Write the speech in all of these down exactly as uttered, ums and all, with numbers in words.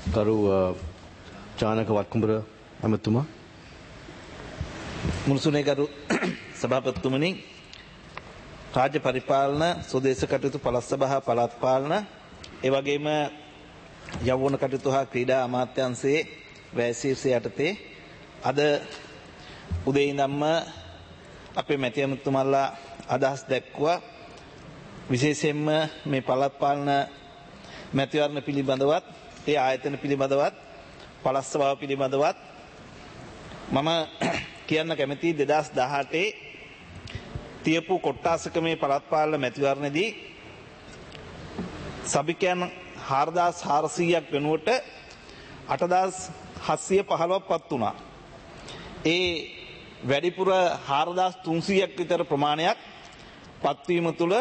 කරු චානක වත්කුඹර ඇමතුමා මුල්සුනේ කරු සභාපතිතුමනි රාජ්‍ය පරිපාලන සුදේශ කටයුතු පළාත් සභා පළාත් පාලන ඒ වගේම යෞවන කටයුතු හා ක්‍රීඩා අමාත්‍යාංශයේ වැය ශීර්ෂය යටතේ අද උදේ ඉඳන්ම අපේ මැති ඇමතුමාලා අදහස් දැක්වුවා විශේෂයෙන්ම මේ පළාත් පාලන මැතිවරණ පිළිබඳවත් ඒ ආයතන පිළිබඳවත් පළාත් සභාව පිළිබඳවත් මම කියන්න කැමති දෙදහස් දහඅටේ තියපු කොට්ටාසකමේ පළාත් පාලන මැතිවරණයේදී සභිකයන් හාරදාස් හාරසීයක් වෙනුවට අටදාස් හත්සිය පහළොවක් පත් වුණා. ඒ වැඩිපුර හාරදාස් තුන්සීයක් විතර ප්‍රමාණයක් පත්වීම තුළ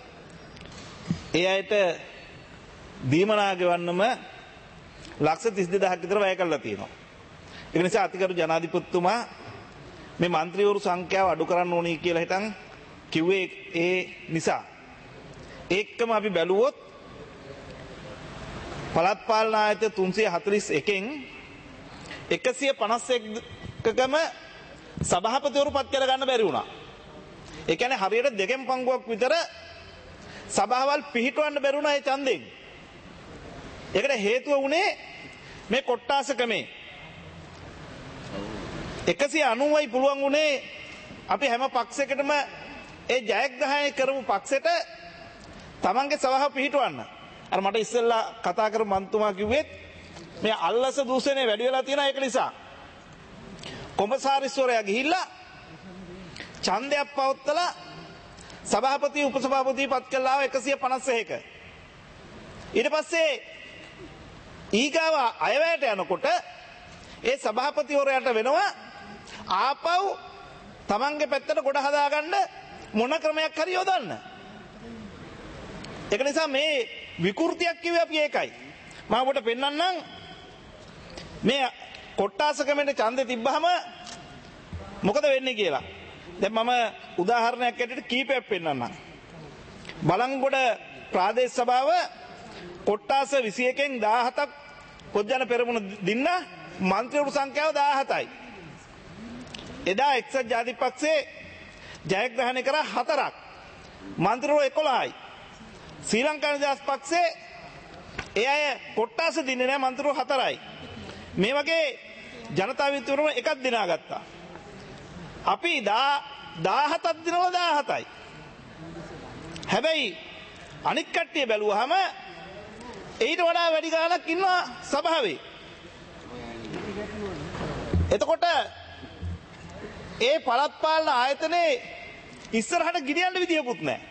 ඒ අයට දීමනා ගෙවන්නම ලක්ෂ තිස් දෙදහක් විතර වැය කරලා තියෙනවා. ඒ නිසා අතිගරු ජනාධිපතිතුමා මේ മന്ത്രിවරු සංඛ්‍යාව අඩු කරන්න ඕනේ කියලා හිතන් කිව්වේ ඒ නිසා. ඒකම අපි බැලුවොත් පළාත් පාලන ආයතන තුන්සිය හතළිස් එකෙන් එකසිය පනස් එකකම සභාපතිවරු පත් කර ගන්න බැරි වුණා. ඒ කියන්නේ හරියට දෙකෙන් පංගුවක් විතර සභාවල් පිහිටවන්න බැරි වුණා ඒ ඡන්දයෙන්. ඒකට හේතුව වුණේ මේ කොට්ටාසකමේ එකසිය අනූවයි පුළුවන් වුණේ අපි හැම පක්ෂයකටම ඒ ජයග්‍රහණය කරපු පක්ෂයට තමන්ගේ සභාව පිහිටවන්න. අර මට ඉස්සෙල්ලා කතා කරපු මන්තුමා කිව්වෙත් මේ අල්ලස දූෂණය වැඩි වෙලා තියෙන ඒක නිසා. කොමසාරිස්වරයා ගිහිල්ලා ඡන්දයක් පවත්වලා සභාපති උපසභාපති පත් කළා එකසිය පනස් එක. ඊට පස්සේ ඊගාව අයවැයට යනකොට ඒ සභාපතිවරයාට වෙනවා ආපහු තමන්ගේ පැත්තට ගොඩ හදාගන්න මොන ක්‍රමයක් හරි යොදන්න. ඒක නිසා මේ විකෘතියක් කිව්වේ අපි ඒකයි. මම ඔබට පෙන්නන්නම් මේ කොට්ටාසකමෙන් ඡන්දෙ තිබ්බහම මොකද වෙන්නේ කියලා. දැන් මම උදාහරණයක් ඇටියට කීපයක් පෙන්නන්නම්. බලංගොඩ ප්‍රාදේශ සභාව කොට්ටාස විසි එකෙන් දාහතක් පොත්ජන පෙරමුණ දින්න මන්ත්‍රීවරු සංඛ්‍යාව දාහතයි. එදා එක්සත් ජාතිපක්ෂයේ ජයග්‍රහණය කර හතරක් මන්ත්‍රීවරු එකොළහයි. ශ්‍රී ලංකා නිදහස් පක්ෂයේ ඒ අය කොට්ටාස දින්නේ නැහැ මන්ත්‍රීවරු හතරයි. මේ වගේ ජනතා විමුක්ති එකක් දිනාගත්තා. අපි දාහතක් දිනවල දාහතයි. හැබැයි අනිත් කට්ටිය බැලුවහම ඊට වඩා වැඩි ගාණක් ඉන්නවා සභාවේ. එතකොට ඒ පළාත් පාලන ආයතනයේ ඉස්සරහට ගිනියන්න විදියකුත් නැහැ.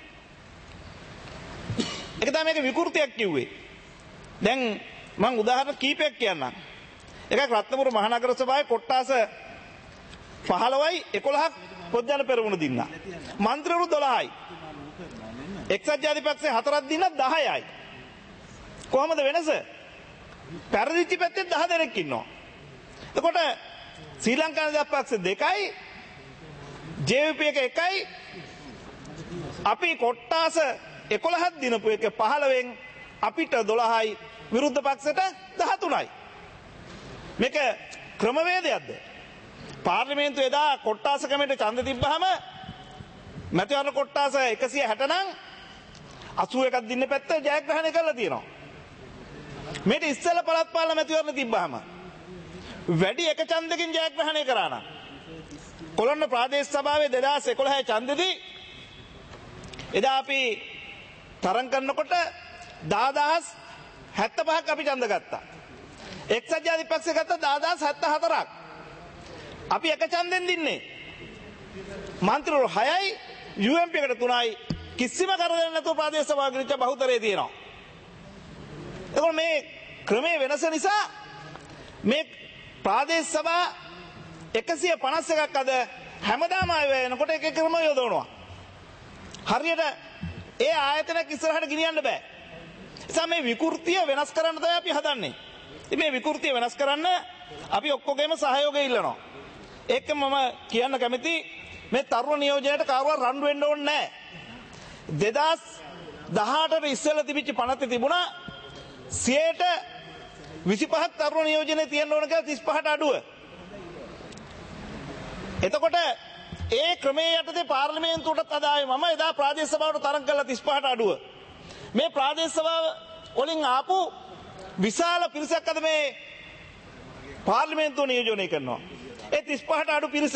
ඒක තමයි මේක විකෘතියක් කිව්වේ. දැන් මම උදාහරණ කීපයක් කියන්නම්. එකක් රත්නපුර මහනගර සභාවේ කොට්ටාස පහළොවයි එකොළහක් පොත්ජන පෙරමුණ දින්නා. මන්ත්‍රීවරු දොළහයි. එක්සත් ජාතිපක්ෂයේ හතරක් දින්නා දහයයි. කොහොමද වෙනස? පෙරදිච්ච පැත්තේ දහ දෙනෙක් ඉන්නවා. එතකොට ශ්‍රී ලංකා නිදහස් පක්ෂ දෙකයි ජේ වී පී එක එකයි අපි කොට්ටාස එකොළහක් දිනපු එක පහළවෙන් අපිට දොළහයි විරුද්ධ පක්ෂයට දහතුනයි. මේක ක්‍රමවේදයක්ද? පාර්ලිමේන්තුවේ එදා කොට්ටාස කමිටුවේ ඡන්ද තිබ්බහම මැතිවරණ කොට්ටාස එකසිය හැට නම් අසූ එකක් දින්න පැත්ත ජයග්‍රහණය කරලා තියෙනවා. මේක ඉස්සෙල්ලා පළාත් පාලන මැතිවරණ තිබ්බහම වැඩි එක ඡන්දකින් ජයග්‍රහණය කරා නම් කොළොන්න ප්‍රාදේශ සභාවේ දෙදහස් එකොළහේ ඡන්දෙදී එදා අපි තරම් කරනකොට දහදාස් හැත්තෑ පහක් අපි ඡන්ද ගත්තා. එක්සත් ජාතිපක්ෂය ගත්ත දහදාස් හැත්තෑ හතරක්. අපි එක ඡන්දෙන් දින්නේ. මන්ත්‍රීවරු හයයි යූ එම් පී එකට තුනයි කිසිම කරදරයක් නැතුව ප්‍රාදේශ සභාව ගිනිච්ච බහුතරය තියෙනවා. එතකොට මේ ක්‍රමයේ වෙනස නිසා මේ ප්‍රාදේශ සභා එකසිය පනස් එකක් අද හැමදාම ආයෙ වෙනකොට එක එක ක්‍රම යොදවනවා. හරියට ඒ ආයතනයක් ඉස්සරහට ගෙනියන්න බෑ. ඒ නිසා මේ විකෘතිය වෙනස් කරන්න තමයි අපි හදන්නේ. ඉතින් මේ විකෘතිය වෙනස් කරන්න අපි ඔක්කොගේම සහයෝගය ඉල්ලනවා. ඒක මම කියන්න කැමති මේ තරුණ නියෝජනයට කාරුවක් රණ්ඩු වෙන්න ඕනේ නැහැ. දෙදහස් දහඅටට ඉස්සෙල්ලා තිබිච්ච පනත තිබුණා සියයට විසිපහක් තරුණ නියෝජනයේ තියෙන්න ඕන කියලා තිස්පහට අඩුව. එතකොට ඒ ක්‍රමයේ යටතේ පාර්ලිමේන්තුවටත් අදායි මම එදා ප්‍රාදේශ සභාවට තරම් කළා තිස්පහට අඩුව. මේ ප්‍රාදේශ සභාව වලින් ආපු විශාල පිරිසක් අද මේ පාර්ලිමේන්තුව නියෝජනය කරනවා. ඒ තිස්පහට අඩු පිරිස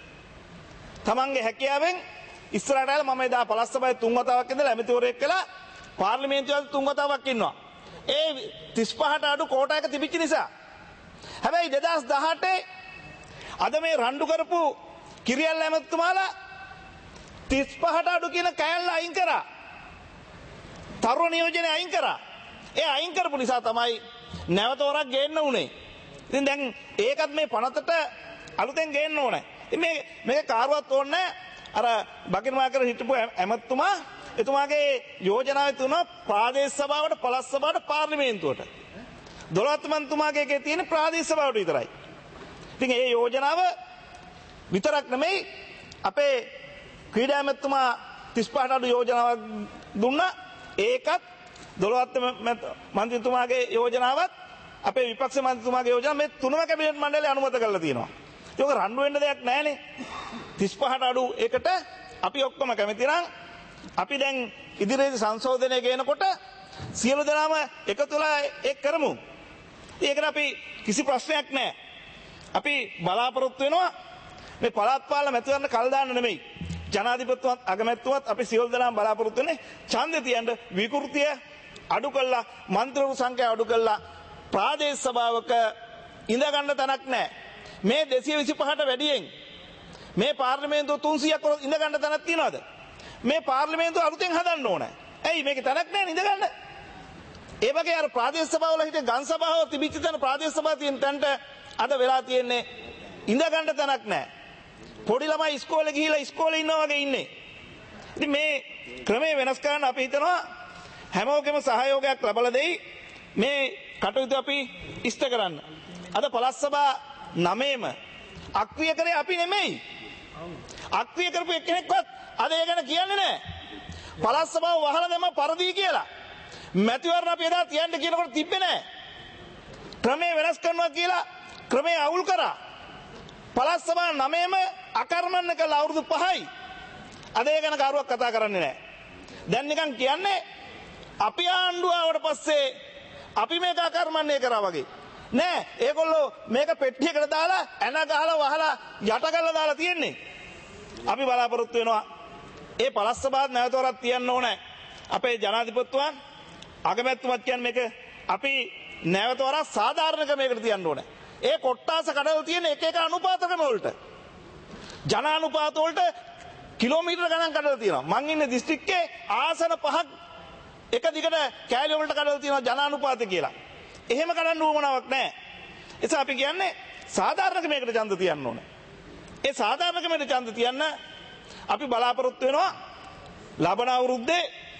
තමන්ගේ හැකියාවෙන් ඉස්සරහට ආලා මම එදා පළාත් සභාවේ තුන් වතාවක් ඉඳලා ඇමතිවරයෙක් කළා පාර්ලිමේන්තුවේ තුන් වතාවක් ඉන්නවා. ඒ තිස්පහට අඩු කෝටායක තිබිච්ච නිසා. හැබැයි දෙදාස් දහඅටේ අද මේ රණ්ඩු කරපු කිරියල් ඇමතුමාලා තිස්පහට අඩු කියන කෑල්ල අයින් කරා. තරුණ නියෝජනය අයින් කරා. ඒ අයින් කරපු නිසා තමයි නැවත වරක් ගේන්න උනේ. ඉතින් දැන් ඒකත් මේ පනතට අලුතෙන් ගේන්න ඕනේ. ඉතින් මේ මේක කාරුවත් ඕනේ අර බකිනමාකර හිටපු ඇමතුමා එතුමාගේ යෝජනාවේ තුන ප්‍රාදේශ සභාවට පළාත් සභාවට පාර්ලිමේන්තුවට දොළොස් මන්තුමාගේ එකේ තියෙන ප්‍රාදේශ සභාවට විතරයි. ඉතින් ඒ යෝජනාව විතරක් නෙමෙයි අපේ ක්‍රීඩා ඇමතුමා තිස්පහට අඩු යෝජනාවක් දුන්නා. ඒකත් දොළොස් මන්ත්‍රීතුමාගේ යෝජනාවත් අපේ විපක්ෂ මන්ත්‍රීතුමාගේ යෝජනාව මේ තුනම කැබිනට් මණ්ඩලය අනුමත කරලා තියෙනවා. ඒක රණ්ඩු වෙන්න දෙයක් නැහැනේ. තිස්පහට අඩු එකට අපි ඔක්කොම කැමති නම් අපි දැන් ඉදිරියේ සංශෝධනය ගේනකොට සියලු දෙනාම එකතුලා ඒක කරමු. ඒකට අපි කිසි ප්‍රශ්නයක් නැහැ. අපි බලාපොරොත්තු වෙනවා මේ පළාත් පාලන මැතිවරණ කල් දාන්න නෙමෙයි. ජනාධිපතිතුමත් අගමැතිතුමත් අපි සියලු දෙනාම බලාපොරොත්තු වෙන්නේ ඡන්දය තියන්න විකෘතිය අඩු කළා මන්ත්‍රීවරු සංඛ්‍යාව අඩු කළා ප්‍රාදේශ සභාවක ඉඳ ගන්න තැනක් නැහැ. මේ දෙසිය විසිපහට වැඩියෙන් මේ පාර්ලිමේන්තුව තුන්සියයක් ඉඳ ගන්න තැනක් තියනවාද? මේ පාර්ලිමේන්තුව අලුතෙන් හදන්න ඕනේ. ඇයි මේකේ තැනක් නැහැ ඉඳ ගන්න? ඒ වගේ අර ප්‍රාදේශ සභාවල හිටිය ගම් සභාව තිබිච්ච තැන ප්‍රාදේශ සභාව තියෙන තැනට අද වෙලා තියෙන්නේ ඉඳ ගන්න තැනක් නැහැ. පොඩි ළමයි ඉස්කෝලේ ගිහිලා ඉස්කෝලේ ඉන්නවා වගේ ඉන්නේ. ඉතින් මේ ක්‍රමය වෙනස් කරන්න අපි හිතනවා හැමෝගෙම සහයෝගයක් ලබා දෙයි මේ කටයුතු අපි ඉෂ්ට කරන්න. අද පළාත් සභා නවයේම අක්‍රිය කරේ අපි නෙමෙයි. අක්‍රිය කරපු එක්කෙනෙක්වත් අද ඒ ගැන කියන්නේ නැහැ. පළාත් සභාව වහලා දැම්ම පරදී කියලා. මැතිවරණ අපි එදා තියන්න කියනකොට තිබ්බේ නැහැ. ක්‍රමය වෙනස් කරනවා කියලා ක්‍රමය අවුල් කරා. පළාත් සභා නවයේම අකර්මණ්‍ය කළ අවුරුදු පහයි. අද ඒ ගැන කවුරුවක් කතා කරන්නේ නැහැ. දැන් නිකන් කියන්නේ අපි ආණ්ඩුව ආවට පස්සේ අපි මේක අකර්මණ්‍ය කරා වගේ. නෑ ඒගොල්ලෝ මේක පෙට්ටියකට දාලා ඇන ගහලා වහලා යට කරලා දාලා තියෙන්නේ. අපි බලාපොරොත්තු වෙනවා ඒ පළාත් සභාවත් නැවත වරක් තියන්න ඕනේ. අපේ ජනාධිපතිතුමන් අගමැතිතුමත් කියන්නේ මේක අපි නැවත වරක් සාධාරණ ක්‍රමයකට තියන්න ඕනේ. ඒ කොට්ටාස කඩවල තියෙන එක එක අනුපාත ක්‍රම වලට ජනානුපාත වලට කිලෝමීටර ගණන් කඩලා තියෙනවා. මං ඉන්නේ දිස්ත්‍රික්කේ ආසන පහක් එක දිගට කෑලි වලට කඩලා තියෙනවා ජනානුපාත කියලා. එහෙම කඩන්න උවමනාවක් නැහැ. ඒ නිසා අපි කියන්නේ සාධාරණ ක්‍රමයකට ඡන්ද තියන්න ඕනේ. ඒ සාධාරණ ක්‍රමයකට ඡන්ද තියන්න අපි බලාපොරොත්තු වෙනවා ලබන අවුරුද්දේ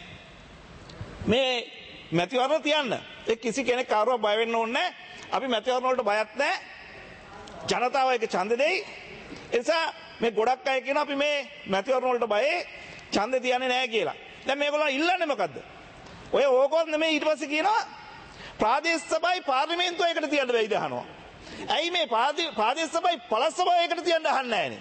මේ මැතිවරණ තියන්න. ඒ කිසි කෙනෙක් කාරුවක් බය වෙන්න ඕනේ නැහැ. අපි මැතිවරණ වලට බයක් නැහැ. ජනතාව ඒක ඡන්ද දෙයි. ඒ නිසා මේ ගොඩක් අය කියන අපි මේ මැතිවරණ වලට බයේ ඡන්ද තියන්නේ නැහැ කියලා. දැන් මේගොල්ලෝ ඉල්ලන්නේ මොකද්ද? ඔය ඕකවත් නෙමෙයි ඊට පස්සේ කියනවා ප්‍රාදේශ සභායි පාර්ලිමේන්තුව එකට තියන්න බැයිද අහනවා. ඇයි මේ ප්‍රාදේශ සභායි පළාත් සභාව එකට තියන්න අහන්නේ නැහනේ?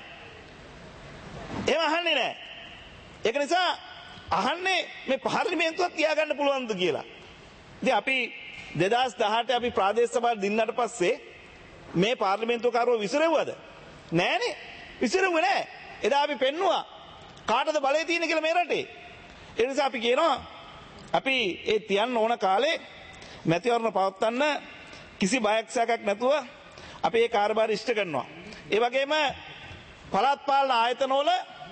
එහෙම අහන්නේ නැහැ. ඒක නිසා අහන්නේ මේ පාර්ලිමේන්තුවක් තියාගන්න පුළුවන්ද කියලා. ඉතින් අපි දෙදාස් දහඅට අපි ප්‍රාදේශ සභාව දින්නට පස්සේ මේ පාර්ලිමේන්තුව කාරෝ විසිරෙව්වද? නෑනේ. විසිරෙව්වේ නෑ. එදා අපි පෙන්නුවා කාටද බලය තියෙන්නේ කියලා මේ රටේ. ඒ නිසා අපි කියනවා අපි ඒ තියන්න ඕන කාලේ මැතිවරණ පවත්වන්න කිසි බයක් සැකයක් නැතුව අපි ඒ කාර්යභාරය ඉෂ්ට කරනවා. ඒ වගේම පළාත් පාලන ආයතනවල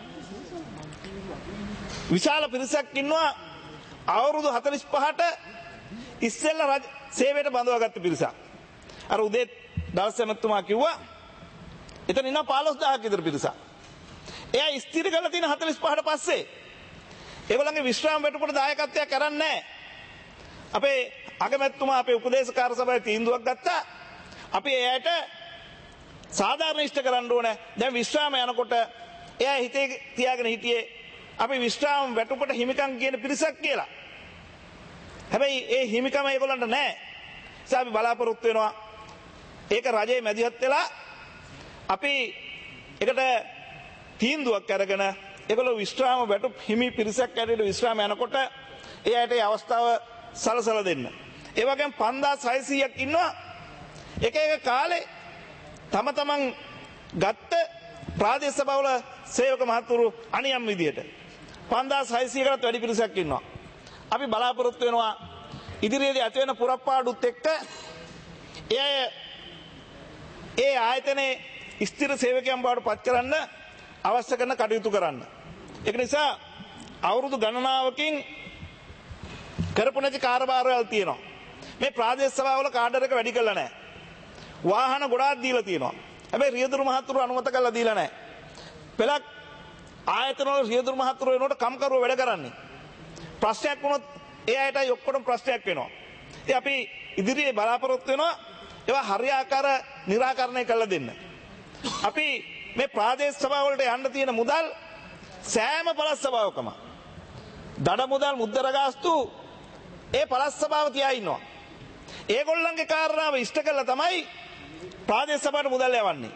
විශාල පිරිසක් ඉන්නවා අවුරුදු හතළිස් පහට ඉස්සෙල්ලා රජ සේවයට බඳවාගත්ත පිරිසක්. අර උදේ දවස් එමතුමා කිව්වා එතන ඉන්න පහළොස් දහසක් විතර පිරිසක්. එයා ස්ථිර කරලා තියෙන හතළිස් පහට පස්සේ ඒගොල්ලන්ගේ විශ්‍රාම වැටුපට දායකත්වයක් කරන්නේ නැහැ. අපේ අගමැතිතුමා අපේ උපදේශකාර සභාවේ තීන්දුවක් ගත්තා. අපි එයාට සාධාරණ ඉෂ්ට කරන්න ඕනේ. දැන් විශ්‍රාම යනකොට එයා හිතේ තියාගෙන හිටියේ අපි විශ්‍රාම වැටුපට හිමිකම් කියන පිරිසක් කියලා. හැබැයි ඒ හිමිකම ඒගොල්ලන්ට නැහැ. අපි බලාපොරොත්තු වෙනවා ඒක රජයේ මැදිහත් වෙලා අපි ඒකට තීන්දුවක් අරගෙන ඒගොල්ලෝ විශ්‍රාම වැටුප් හිමි පිරිසක් ඇරෙට විශ්‍රාම යනකොට ඒ ඇයට ඒ අවස්ථාව සලසලා දෙන්න. ඒ වගේම පන්දාස් හයසීයක් ඉන්නවා එක එක කාලේ තම තමන් ගත්ත ප්‍රාදේශ සභාවල සේවක මහතුරු අනියම් විදියට පන්දාස් හයසීයකටත් වැඩි පිරිසක් ඉන්නවා. අපි බලාපොරොත්තු වෙනවා ඉදිරියේදී ඇති වෙන පුරප්පාඩුත් එක්ක ඒ ඒ ආයතනයේ ස්ථිර සේවකයන් බවට පත් කරන්න අවශ්‍ය කරන කටයුතු කරන්න. ඒක නිසා අවුරුදු ගණනාවකින් කරපු නැති කාර්යභාරවල් තියෙනවා. මේ ප්‍රාදේශ සභාවල කාඩර් එක වැඩි කළා නැහැ. වාහන ගොඩාක් දීලා තියෙනවා. හැබැයි රියදුරු මහතුරු අනුමත කරලා දීලා නැහැ. පෙලක් ආයතනවල රියදුරු මහතුරු වෙනකොට කම්කරුව වැඩ කරන්නේ. ප්‍රශ්නයක් වුණොත් ඒ අයටයි ඔක්කොම ප්‍රශ්නයක් වෙනවා. ඉතින් අපි ඉදිරියේ බලාපොරොත්තු වෙනවා ඒවා හරියාකාර निराකරණය කළ දෙන්න. අපි මේ ප්‍රාදේශ සභාවලට යන්න තියෙන මුදල් සෑම පළාත් සභාවකම දඩ මුදල් මුද්දර ගාස්තු ඒ පළාත් සභාව තියා ඉන්නවා. ඒගොල්ලන්ගේ කාරණාව ඉෂ්ට කළා තමයි ප්‍රාදේශ සභාවට මුදල් යවන්නේ.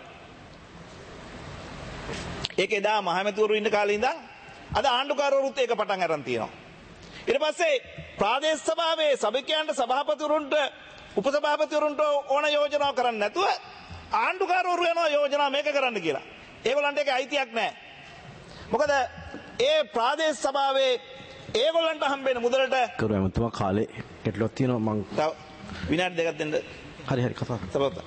ඒක එදා මහමැතිවරු ඉන්න කාලේ ඉඳන් අද ආණ්ඩුකාරවරුත් ඒක පටන් අරන් තියෙනවා. ඊට පස්සේ ප්‍රාදේශ සභාවේ සභිකයන්ට සභාපතිවරුන්ට උපසභාපතිවරුන්ට ඕන යෝජනා කරන්නේ නැතුව ආණ්ඩුකාරවරු යනවා යෝජනා මේක කරන්න කියලා. ඒගොල්ලන්ට ඒක අයිතියක් නැහැ. මොකද ඒ ප්‍රාදේශ සභාවේ ඒගොල්ලන්ට හම්බෙන මුදලට කරු එමතුමා කාලේ ගැටලුවක් තියෙනවා මං තව විනාඩි දෙකක් දෙන්න. හරි හරි කතා සබත.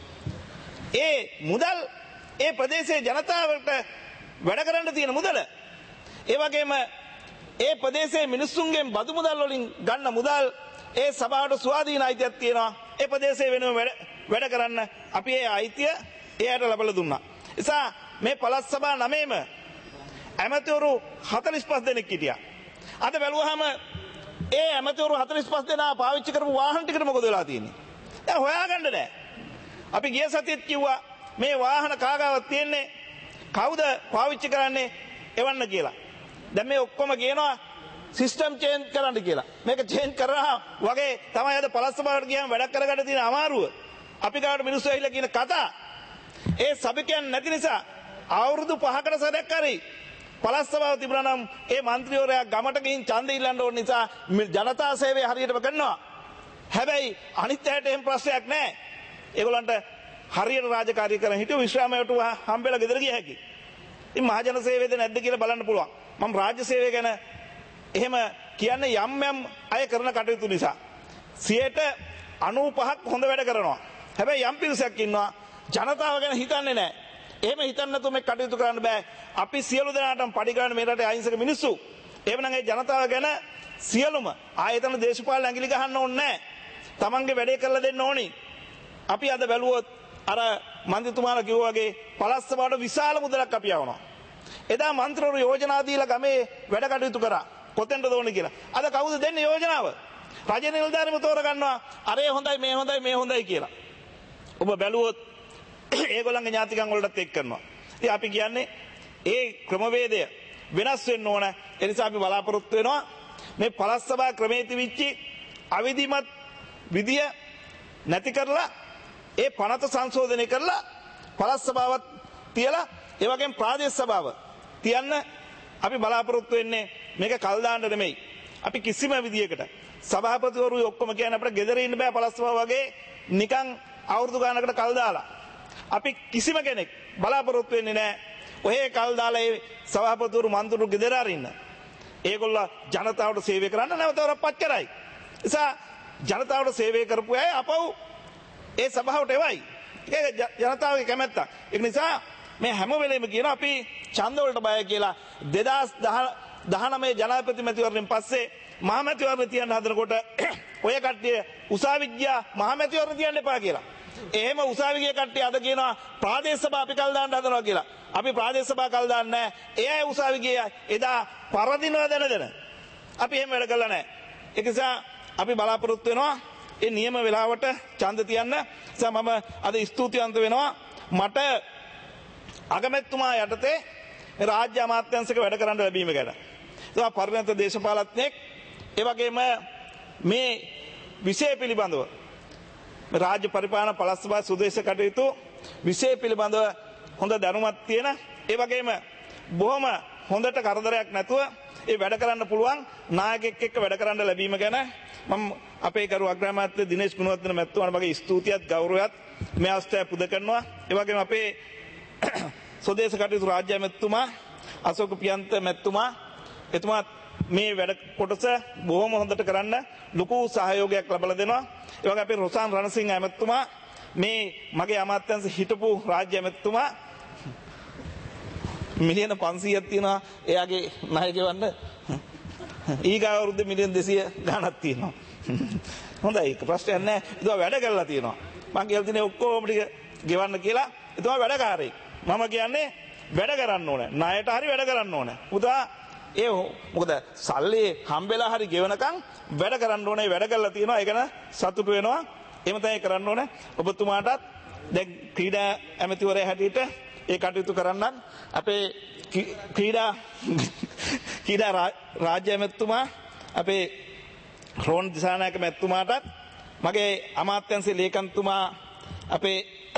ඒ මුදල් ඒ ප්‍රදේශයේ ජනතාවට වැඩ කරන්න තියෙන මුදල. ඒ වගේම ඒ ප්‍රදේශයේ මිනිස්සුන්ගෙන් බදු මුදල් වලින් ගන්න මුදල් ඒ සභාවට ස්වාධීන අයිතියක් තියෙනවා. ඒ ප්‍රදේශයේ වෙනම වැඩ වැඩ කරන්න අපි ඒ අයිතිය එයාට ලබලා දුන්නා. නිසා මේ පළාත් සභා නවයේම ඇමතිවරු හතළිස් පහ දෙනෙක් හිටියා. අද බැලුවාම ඒ ඇමතිවරු හතළිස් පහ දෙනා පාවිච්චි කරපු වාහන ටිකට මොකද වෙලා තියෙන්නේ? දැන් හොයාගන්න බෑ. අපි ගිය සතියේත් කිව්වා මේ වාහන කාගාවක් තියෙන්නේ කවුද පාවිච්චි කරන්නේ එවන්න කියලා. දැන් මේ ඔක්කොම කියනවා සිස්ටම් චේන්ජ් කරන්න කියලා. මේක චේන්ජ් කරා වගේ තමයි අද පළාත් සභාවට ගියාම වැඩක් කරගන්න තියෙන අමාරුව. අපි ගාවට මිනිස්සු ඇවිල්ලා කියන කතා ඒ සභිකයන් නැති නිසා අවුරුදු පහකට සැරයක් හරි පළාත් සභාව තිබුණා නම් ඒ മന്ത്രിවරයා ගමට ගිහින් ඡන්ද ඉල්ලන්න ඕන නිසා ජනතා සේවය හරියටම කරනවා. හැබැයි අනිත් අයට එහෙම ප්‍රශ්නයක් නැහැ. ඒගොල්ලන්ට හරියට රාජකාරී කරන් හිටියෝ විශ්‍රාමයට හම්බෙලා ගෙදර ගිය හැකි. ඉතින් මහජන සේවයද නැද්ද කියලා බලන්න පුළුවන්. මම රාජ්‍ය සේවය ගැන එහෙම කියන්නේ යම් යම් අය කරන කටයුතු නිසා සියයට අනූපහක් හොඳ වැඩ කරනවා. හැබැයි යම් පිරිසක් ඉන්නවා ජනතාව ගැන හිතන්නේ නැහැ. එහෙම හිතන්න නැතුව මේ කටයුතු කරන්න බෑ. අපි සියලු දෙනාටම පඩි ගන්න මේ රටේ අහිංසක මිනිස්සු. එවනම් ඒ ජනතාව ගැන සියලුම ආයතන දේශපාලන ඇඟිලි ගහන්න ඕනේ නැහැ. තමන්ගේ වැඩේ කරලා දෙන්න ඕනි. අපි අද බැලුවොත් අර මන්ත්‍රීතුමාලා කිව්වා වගේ පළාත් සභාවට විශාල මුදලක් අපි යවනවා. එදා මන්ත්‍රීවරු යෝජනා දීලා ගමේ වැඩ කටයුතු කරා. කොතෙන්ද ඕනේ කියලා. අද කවුද දෙන්නේ යෝජනාව? රජ නිලධාරීම තෝරගන්නවා. අරේ හොඳයි මේ හොඳයි මේ හොඳයි කියලා. ඔබ බැලුවොත් ඒගොල්ලන්ගේ ඥාතිකම් වලටත් එක් කරනවා. ඉතින් අපි කියන්නේ ඒ ක්‍රමවේදය වෙනස් වෙන්න ඕන. ඒ නිසා අපි බලාපොරොත්තු වෙනවා මේ පළාත් සභා ක්‍රමයේ තිබිච්ච අවිධිමත් විදිය නැති කරලා ඒ පනත සංශෝධනය කරලා පළාත් සභාවත් තියලා ඒ වගේම ප්‍රාදේශ සභාව තියන්න අපි බලාපොරොත්තු වෙන්නේ. මේක කල් දාන්න නෙමෙයි. අපි කිසිම විදියකට සභාපතිවරු ඔක්කොම කියන්නේ අපිට ගෙදර ඉන්න බෑ පළාත් සභාව වගේ නිකන් අවුරුදු ගානකට කල් දාලා. අපි කිසිම කෙනෙක් බලාපොරොත්තු වෙන්නේ නැහැ. ඔහේ කල් දාලා ඒ සභාපතිවරු මන්ත්‍රීවරු ගෙදර අරින්න. ඒගොල්ලෝ ජනතාවට සේවය කරන්න නැවතවරපත් කරයි. නිසා ජනතාවට සේවය කරපු අය අපව ඒ සභාවට එවයි. ඒක ජනතාවගේ කැමැත්ත. ඒක නිසා මේ හැම වෙලෙම කියන අපි ඡන්ද වලට බය කියලා දෙදාස් දහනවය ජනාධිපති මැතිවරණයෙන් පස්සේ මහමැතිවරණ තියන්න හදනකොට ඔය කට්ටිය උසාවි ගියා මහමැතිවරණ තියන්න එපා කියලා. එහෙම උසාවි ගිය කට්ටිය අද කියනවා ප්‍රාදේශ සභා අපි කල් දාන්න හදනවා කියලා. අපි ප්‍රාදේශ සභා කල් දාන්නේ නැහැ. ඒ අය උසාවි ගියා එදා පරදිනවා දැන දැන. අපි එහෙම වැඩ කළා නැහැ. ඒක නිසා අපි බලාපොරොත්තු වෙනවා ඒ නියම වෙලාවට ඡන්ද තියන්න. නිසා මම අද ස්තුතිවන්ත වෙනවා මට අගමැතිතුමා යටතේ රාජ්‍ය අමාත්‍යාංශයක වැඩ කරන්න ලැබීම ගැන. ඒක පරිණත දේශපාලඥයෙක් ඒ වගේම මේ විෂය පිළිබඳව රාජ්‍ය පරිපාලන පළාත් සභා සුදේශ කටයුතු විෂය පිළිබඳව හොඳ දැනුමක් තියෙන ඒ වගේම බොහොම හොඳට කරදරයක් නැතුව ඒ වැඩ කරන්න පුළුවන් නායකයෙක් එක්ක වැඩ කරන්න ලැබීම ගැන මම අපේ කරු අග්‍රාමාත්‍ය දිනේෂ් ගුණවර්ධන මැතිතුමාට මගේ ස්තුතියත් ගෞරවයත් මේ අවස්ථාවේ පුද කරනවා. ඒ වගේම අපේ සුදේශ කටයුතු රාජ්‍ය මැතිතුමා අශෝක පියන්ත මැතිතුමා එතුමා මේ වැඩ කොටස බොහොම හොඳට කරන්න ලොකු සහයෝගයක් ලබා දෙනවා. ඒ වගේ අපේ රොසාන් රණසිංහ ඇමතිතුමා මේ මගේ අමාත්‍යංශ හිටපු රාජ්‍ය ඇමතිතුමා මිලියන පන්සීයක් තියෙනවා එයාගේ ණය ගෙවන්න. ඊගාව අවුරුද්දේ මිලියන දෙසීය ගණනක් තියෙනවා. හොඳයි ඒක ප්‍රශ්නයක් නැහැ. ඒක වැඩ කරලා තියෙනවා. මම කියලා තියෙන්නේ ඔක්කොම ටික ගෙවන්න කියලා. ඒක වැඩකාරයෙක්. මම කියන්නේ වැඩ කරන්න ඕනේ. ණයට හරි වැඩ කරන්න ඕනේ. උදා ඒ මොකද සල්ලි හම්බෙලා හරි ගෙවනකම් වැඩ කරන්න ඕනේ. වැඩ කරලා තියෙනවා. ඒක න සතුටු වෙනවා. එහෙම තමයි කරන්න ඕනේ. ඔබතුමාටත් දැන් ක්‍රීඩා ඇමතිවරයා හැටියට ඒ කටයුතු කරන්නත් අපේ ක්‍රීඩා ක්‍රීඩා රාජ්‍ය ඇමතිතුමා අපේ රෝන් දිසානායක මැතිතුමාටත් මගේ අමාත්‍යංශයේ ලේකම්තුමා අපේ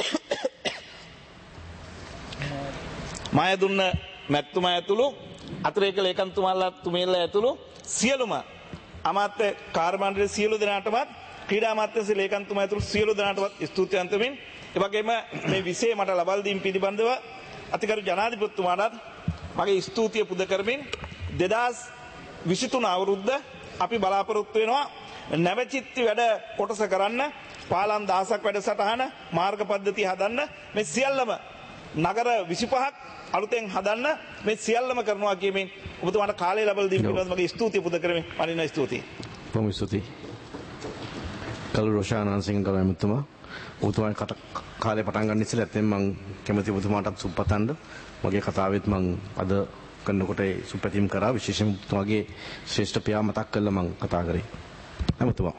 මායදුන්න මැතිතුමා ඇතුළු අතිරේක ලේකම්තුමාලා තුමේලා ඇතුළු සියලුම අමාත්‍ය කාර්ය මණ්ඩලයේ සියලු දෙනාටමත් ක්‍රීඩා අමාත්‍යංශයේ ලේකම්තුමා ඇතුළු සියලු දෙනාටමත් ස්තුතිවන්ත වෙමින් ඒ වගේම මේ විෂය මට ලබා දීම පිළිබඳව අතිගරු ජනාධිපතිතුමාටත් මගේ ස්තුතිය පුද කරමින් දෙදාස් විසිතුන අවුරුද්ද අපි බලාපොරොත්තු වෙනවා නැවචිත්ති වැඩ කොටස කරන්න පාලම් දහසක් වැඩසටහන මාර්ග පද්ධතිය හදන්න මේ සියල්ලම නගර විසිපහක් අලුතෙන් හදන්න මේ සියල්ලම කරනවා කියමින් ඔබතුමාට කාලය ලබා දීම පිළිබඳව මගේ ස්තුතිය පුද කරමින් අනින ස්තුතියි. බොහොම ස්තුතියි. කලු රොෂාන් රණසිංහ කරු එතුමා ඔබතුමාගේ කට කාලේ පටන් ගන්න ඉස්සෙල්ලා ඇත්තෙන් මම කැමති ඔබතුමාටත් සුබපතන්න. මගේ කතාවෙත් මම අද කරනකොට ඒ සුපැතීම් කරා විශේෂයෙන් ඔබතුමාගේ ශ්‍රේෂ්ඨ පියා මතක් කරලා මම කතා කරේ. එතුමා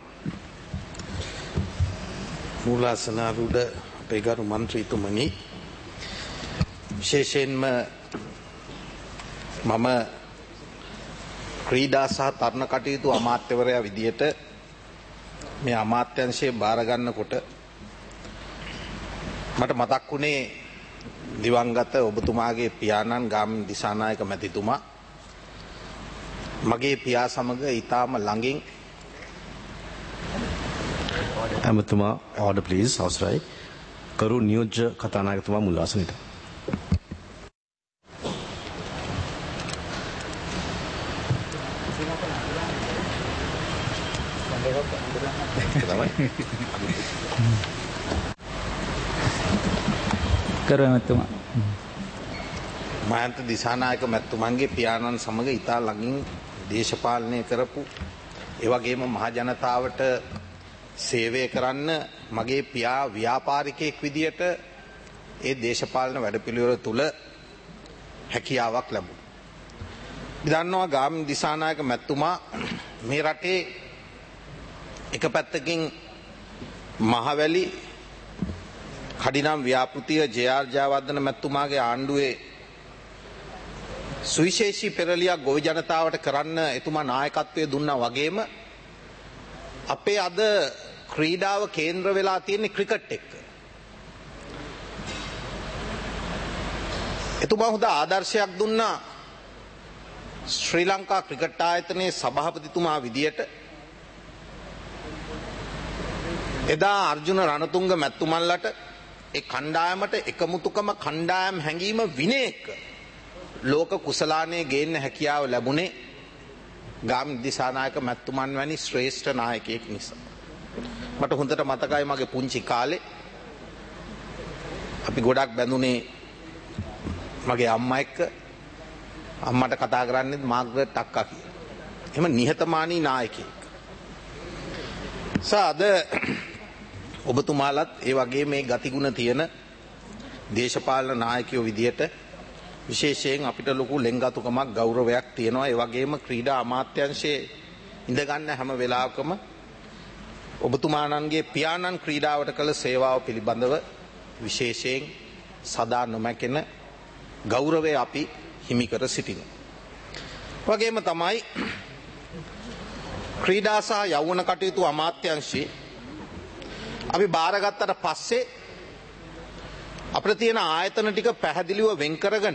මූලාසනාරූඪ අපේ ගරු මන්ත්‍රීතුමනි විශේෂයෙන්ම මම ක්‍රීඩා සහ තරුණ කටයුතු අමාත්‍යවරයා විදියට මේ අමාත්‍යංශයේ බාර ගන්නකොට මට මතක් වුණේ දිවංගත ඔබතුමාගේ පියාණන් ගාමිණී දිසානායක මැතිතුමා මගේ පියා සමග ඊටාම ළඟින් එතුමා order please අවසරයි. කරු නියෝජ්‍ය කතානායකතුමා මුල් ආසනෙට. කරමතුමා මහන්ත දිසානායක මැතිතුමන්ගේ පියාණන් සමග ඉතා ළඟින් දේශපාලනය කරපු ඒ වගේම මහ ජනතාවට සේවය කරන්න මගේ පියා ව්‍යාපාරිකයෙක් විදියට ඒ දේශපාලන වැඩපිළිවෙල තුල හැකියාවක් ලැබුණා. දන්නවා ගාමිණී දිසානායක මැතිතුමා මේ රටේ එක පැත්තකින් මහවැලි කඩිනම් ව්‍යාපෘතිය ජේ.ආර්. ජයවර්ධන මැතිතුමාගේ ආණ්ඩුවේ සුවිශේෂී පෙරලියක් ගොවි ජනතාවට කරන්න එතුමා නායකත්වයේ දුන්නා වගේම අපේ අද ක්‍රීඩාව කේන්ද්‍ර වෙලා තියෙන ක්‍රිකට් එක්ක. එතුමා හොඳ ආදර්ශයක් දුන්නා ශ්‍රී ලංකා ක්‍රිකට් ආයතනයේ සභාපතිතුමා විදියට. එදා අර්ජුන රණතුංග මැතිතුමන්ලට ඒ කණ්ඩායමට එකමුතුකම කණ්ඩායම් හැඟීම විනයක ලෝක කුසලානයේ ගේන්න හැකියාව ලැබුණේ ගාමිණී දිසානායක මැතිතුමන් වැනි ශ්‍රේෂ්ඨ නායකයෙක් නිසා. මට හොඳට මතකයි මගේ පුංචි කාලේ අපි ගොඩක් බැඳුනේ මගේ අම්මා එක්ක. අම්මට කතා කරන්නේ මාග්‍රට් අක්කා කියලා. එහෙම නිහතමානී නායකයෙක්. සාද ඔබතුමාලත් ඒ වගේ මේ ගතිගුණ තියෙන දේශපාලන නායකයෝ විදියට විශේෂයෙන් අපිට ලොකු ලෙන්ගතුකමක් ගෞරවයක් තියෙනවා. ඒ වගේම ක්‍රීඩා අමාත්‍යාංශයේ ඉඳගන්න හැම වෙලාවකම ඔබතුමාණන්ගේ පියාණන් ක්‍රීඩාවට කළ සේවාව පිළිබඳව විශේෂයෙන් සදා නොමැකෙන ගෞරවය අපි හිමි කර සිටිනවා. වගේම තමයි ක්‍රීඩා සහ යෞවන කටයුතු අමාත්‍යාංශයේ අපි බාරගත්තට පස්සේ අපිට තියෙන ආයතන ටික පැහැදිලිව වෙන් කරගෙන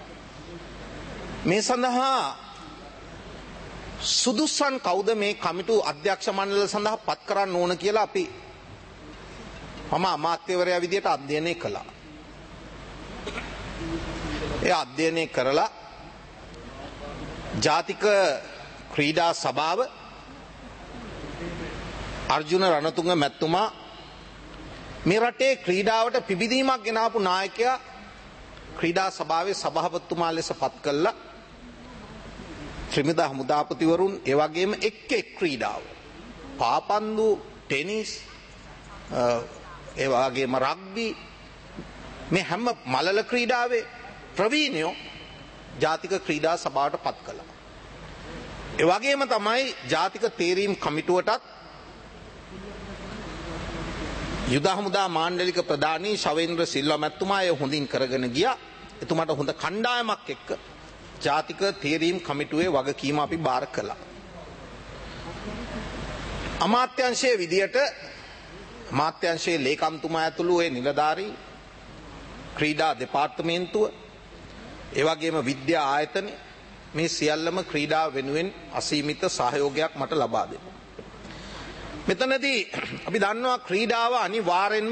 මේ සඳහා සුදුස්සන් කවුද මේ කමිටු අධ්‍යක්ෂ මණ්ඩල සඳහා පත් කරන්න ඕන කියලා අපි මම අමාත්‍යවරයා විදියට අධ්‍යයනය කළා. ඒ අධ්‍යයනය කරලා ජාතික ක්‍රීඩා සභාව අර්ජුන රණතුංග මැතිතුමා මේ රටේ ක්‍රීඩාවට පිබිදීමක් ගෙනාපු නායකයා ක්‍රීඩා සභාවේ සභාපතිතුමා ලෙස පත් කළා. ත්‍රිමිද හමුදාපතිවරුන් ඒ වගේම එක් එක් ක්‍රීඩාව පාපන්දු ටෙනිස් ඒ වගේම රග්බි මේ හැම මලල ක්‍රීඩාවේ ප්‍රවීණයෝ ජාතික ක්‍රීඩා සභාවට පත් කළා. ඒ වගේම තමයි ජාතික තේරීම් කමිටුවටත් යුද හමුදා මාණ්ඩලික ප්‍රධානී ශවේන්ද්‍ර සිල්වා මැතිතුමා එය හොඳින් කරගෙන ගියා. එතුමාට හොඳ කණ්ඩායමක් එක්ක ජාතික තේරීම් කමිටුවේ වගකීම අපි බාර කළා. අමාත්‍යංශයේ විදියට අමාත්‍යංශයේ ලේකම්තුමා ඇතුළු ඒ නිලධාරී ක්‍රීඩා දෙපාර්තමේන්තුව ඒ වගේම විද්‍යා ආයතන මේ සියල්ලම ක්‍රීඩා වෙනුවෙන් අසීමිත සහයෝගයක් මට ලබා දෙනවා. මෙතනදී අපි දන්නවා ක්‍රීඩාව අනිවාර්යෙන්ම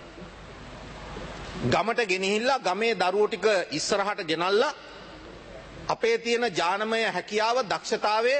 ගමට ගෙනහිල්ලා ගමේ දරුවෝ ටික ඉස්සරහට ගෙනල්ලා අපේ තියෙන ජානමය හැකියාව දක්ෂතාවය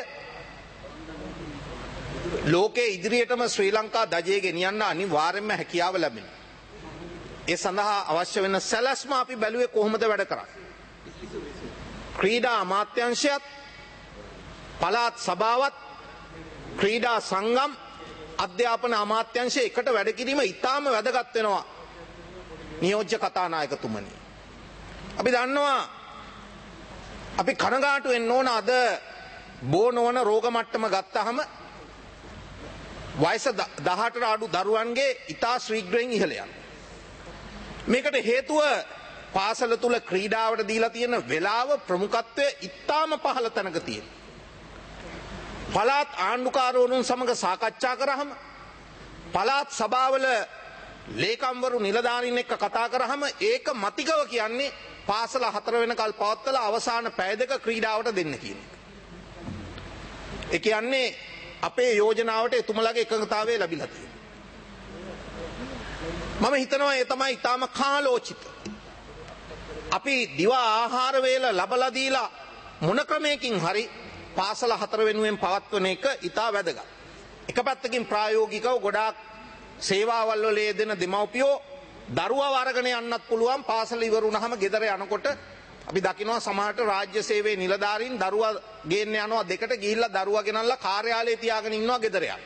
ලෝකයේ ඉදිරියටම ශ්‍රී ලංකා දජයේ ගෙනියන්න අනිවාර්යෙන්ම හැකියාව ලැබෙනවා. ඒ සඳහා අවශ්‍ය වෙන සැලැස්ම අපි බැලුවේ කොහොමද වැඩ කරන්නේ? ක්‍රීඩා අමාත්‍යාංශයත් පළාත් සභාවත් ක්‍රීඩා සංගම් අධ්‍යාපන අමාත්‍යංශය එකට වැඩ කිරීම ඉතාම වැදගත් වෙනවා නියෝජ්‍ය කතානායකතුමනි. අපි දන්නවා අපි කනගාටු වෙන්න ඕන අද බෝ නොවන රෝග මට්ටම ගත්තාම වයස දහඅටට අඩු දරුවන්ගේ ඉතා ශීඝ්‍රයෙන් ඉහළ යනවා. මේකට හේතුව පාසල තුල ක්‍රීඩාවට දීලා තියෙන වෙලාව ප්‍රමුඛත්වය ඉතාම පහළ තැනක තියෙනවා. පළාත් ආණ්ඩුකාරවරුන් සමග සාකච්ඡා කරාම පළාත් සභාවල ලේකම්වරු නිලධාරීන් එක්ක කතා කරාම ඒක මතිකව කියන්නේ පාසල හතර වෙනකල් පවත්වලා අවසාන පැය දෙක ක්‍රීඩාවට දෙන්න කියන එක. ඒ කියන්නේ අපේ යෝජනාවට එතුමලාගේ එකඟතාවය ලැබිලා තියෙනවා. මම හිතනවා ඒ තමයි ඊටාම කාලෝචිත. අපි දිවා ආහාර වේල ලබලා දීලා මොන ක්‍රමයකින් හරි පාසල හතර වෙනුවෙන් පවත්වන එක ඉතා වැදගත්. එක පැත්තකින් ප්‍රායෝගිකව ගොඩාක් සේවාවල් වල යෙදෙන දෙමව්පියෝ දරුවා වරගෙන යන්නත් පුළුවන්. පාසල ඉවර වුණාම ගෙදර යනකොට අපි දකිනවා සමහරට රාජ්‍ය සේවයේ නිලධාරීන් දරුවා ගේන්න යනවා දෙකට ගිහිල්ලා දරුවා ගෙනල්ලා කාර්යාලයේ තියාගෙන ඉන්නවා ගෙදර යන්න.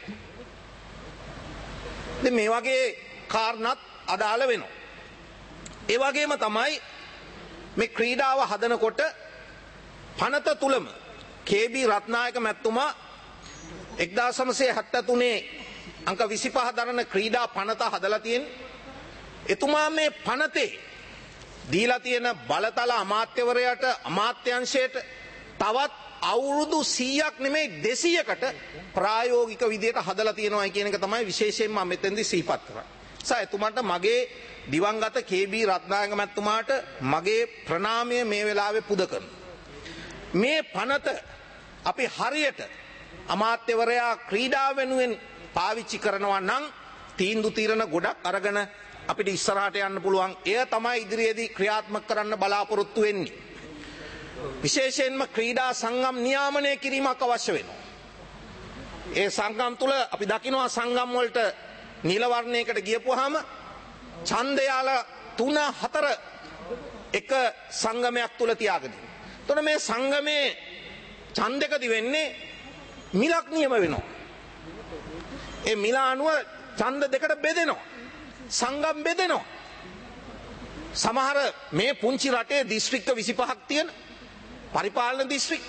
ඉතින් මේ වගේ කාරණාත් අදාළ වෙනවා. ඒ වගේම තමයි මේ ක්‍රීඩාව හදනකොට පනත තුලම කේ.බී. රත්නායක මැතිතුමා එක්දාස් නවසිය හැත්තෑ තුනේ අංක විසිපහ දරන ක්‍රීඩා පනත හදලා තියෙන. එතුමා මේ පනතේ දීලා තියෙන බලතල අමාත්‍යවරයාට අමාත්‍යංශයට තවත් අවුරුදු සීයක් නෙමෙයි දෙසීයකට ප්‍රායෝගික විදියට හදලා තියෙනවා කියන එක තමයි විශේෂයෙන්ම මම මෙතෙන්දී සිහිපත් කරන්නේ. සා එතුමාට මගේ දිවංගත කේ.බී. රත්නායක මැතිතුමාට මගේ ප්‍රණාමය මේ වෙලාවේ පුද කරනවා. මේ පනත අපි හරියට අමාත්‍යවරයා ක්‍රීඩා වෙනුවෙන් පාවිච්චි කරනවා නම් තීන්දුව తీරන ගොඩක් අරගෙන අපිට ඉස්සරහට යන්න පුළුවන්. එය තමයි ඉදිරියේදී ක්‍රියාත්මක කරන්න බලාපොරොත්තු වෙන්නේ. විශේෂයෙන්ම ක්‍රීඩා සංගම් නියාමනය කිරීමක් අවශ්‍ය වෙනවා. ඒ සංගම් තුල අපි දකිනවා සංගම් වලට නිල වර්ණයකට ගියපුවාම ඡන්දයාල තුන හතර එක සංගමයක් තුල තියාගෙන. එතකොට මේ සංගමේ ඡන්දකදී වෙන්නේ මිලක් නියම වෙනවා. ඒ මිල අනුව ඡන්ද දෙකට බෙදෙනවා. සංගම් බෙදෙනවා. සමහර මේ පුංචි රටේ දිස්ත්‍රික්ක විසිපහක් තියෙන පරිපාලන දිස්ත්‍රික්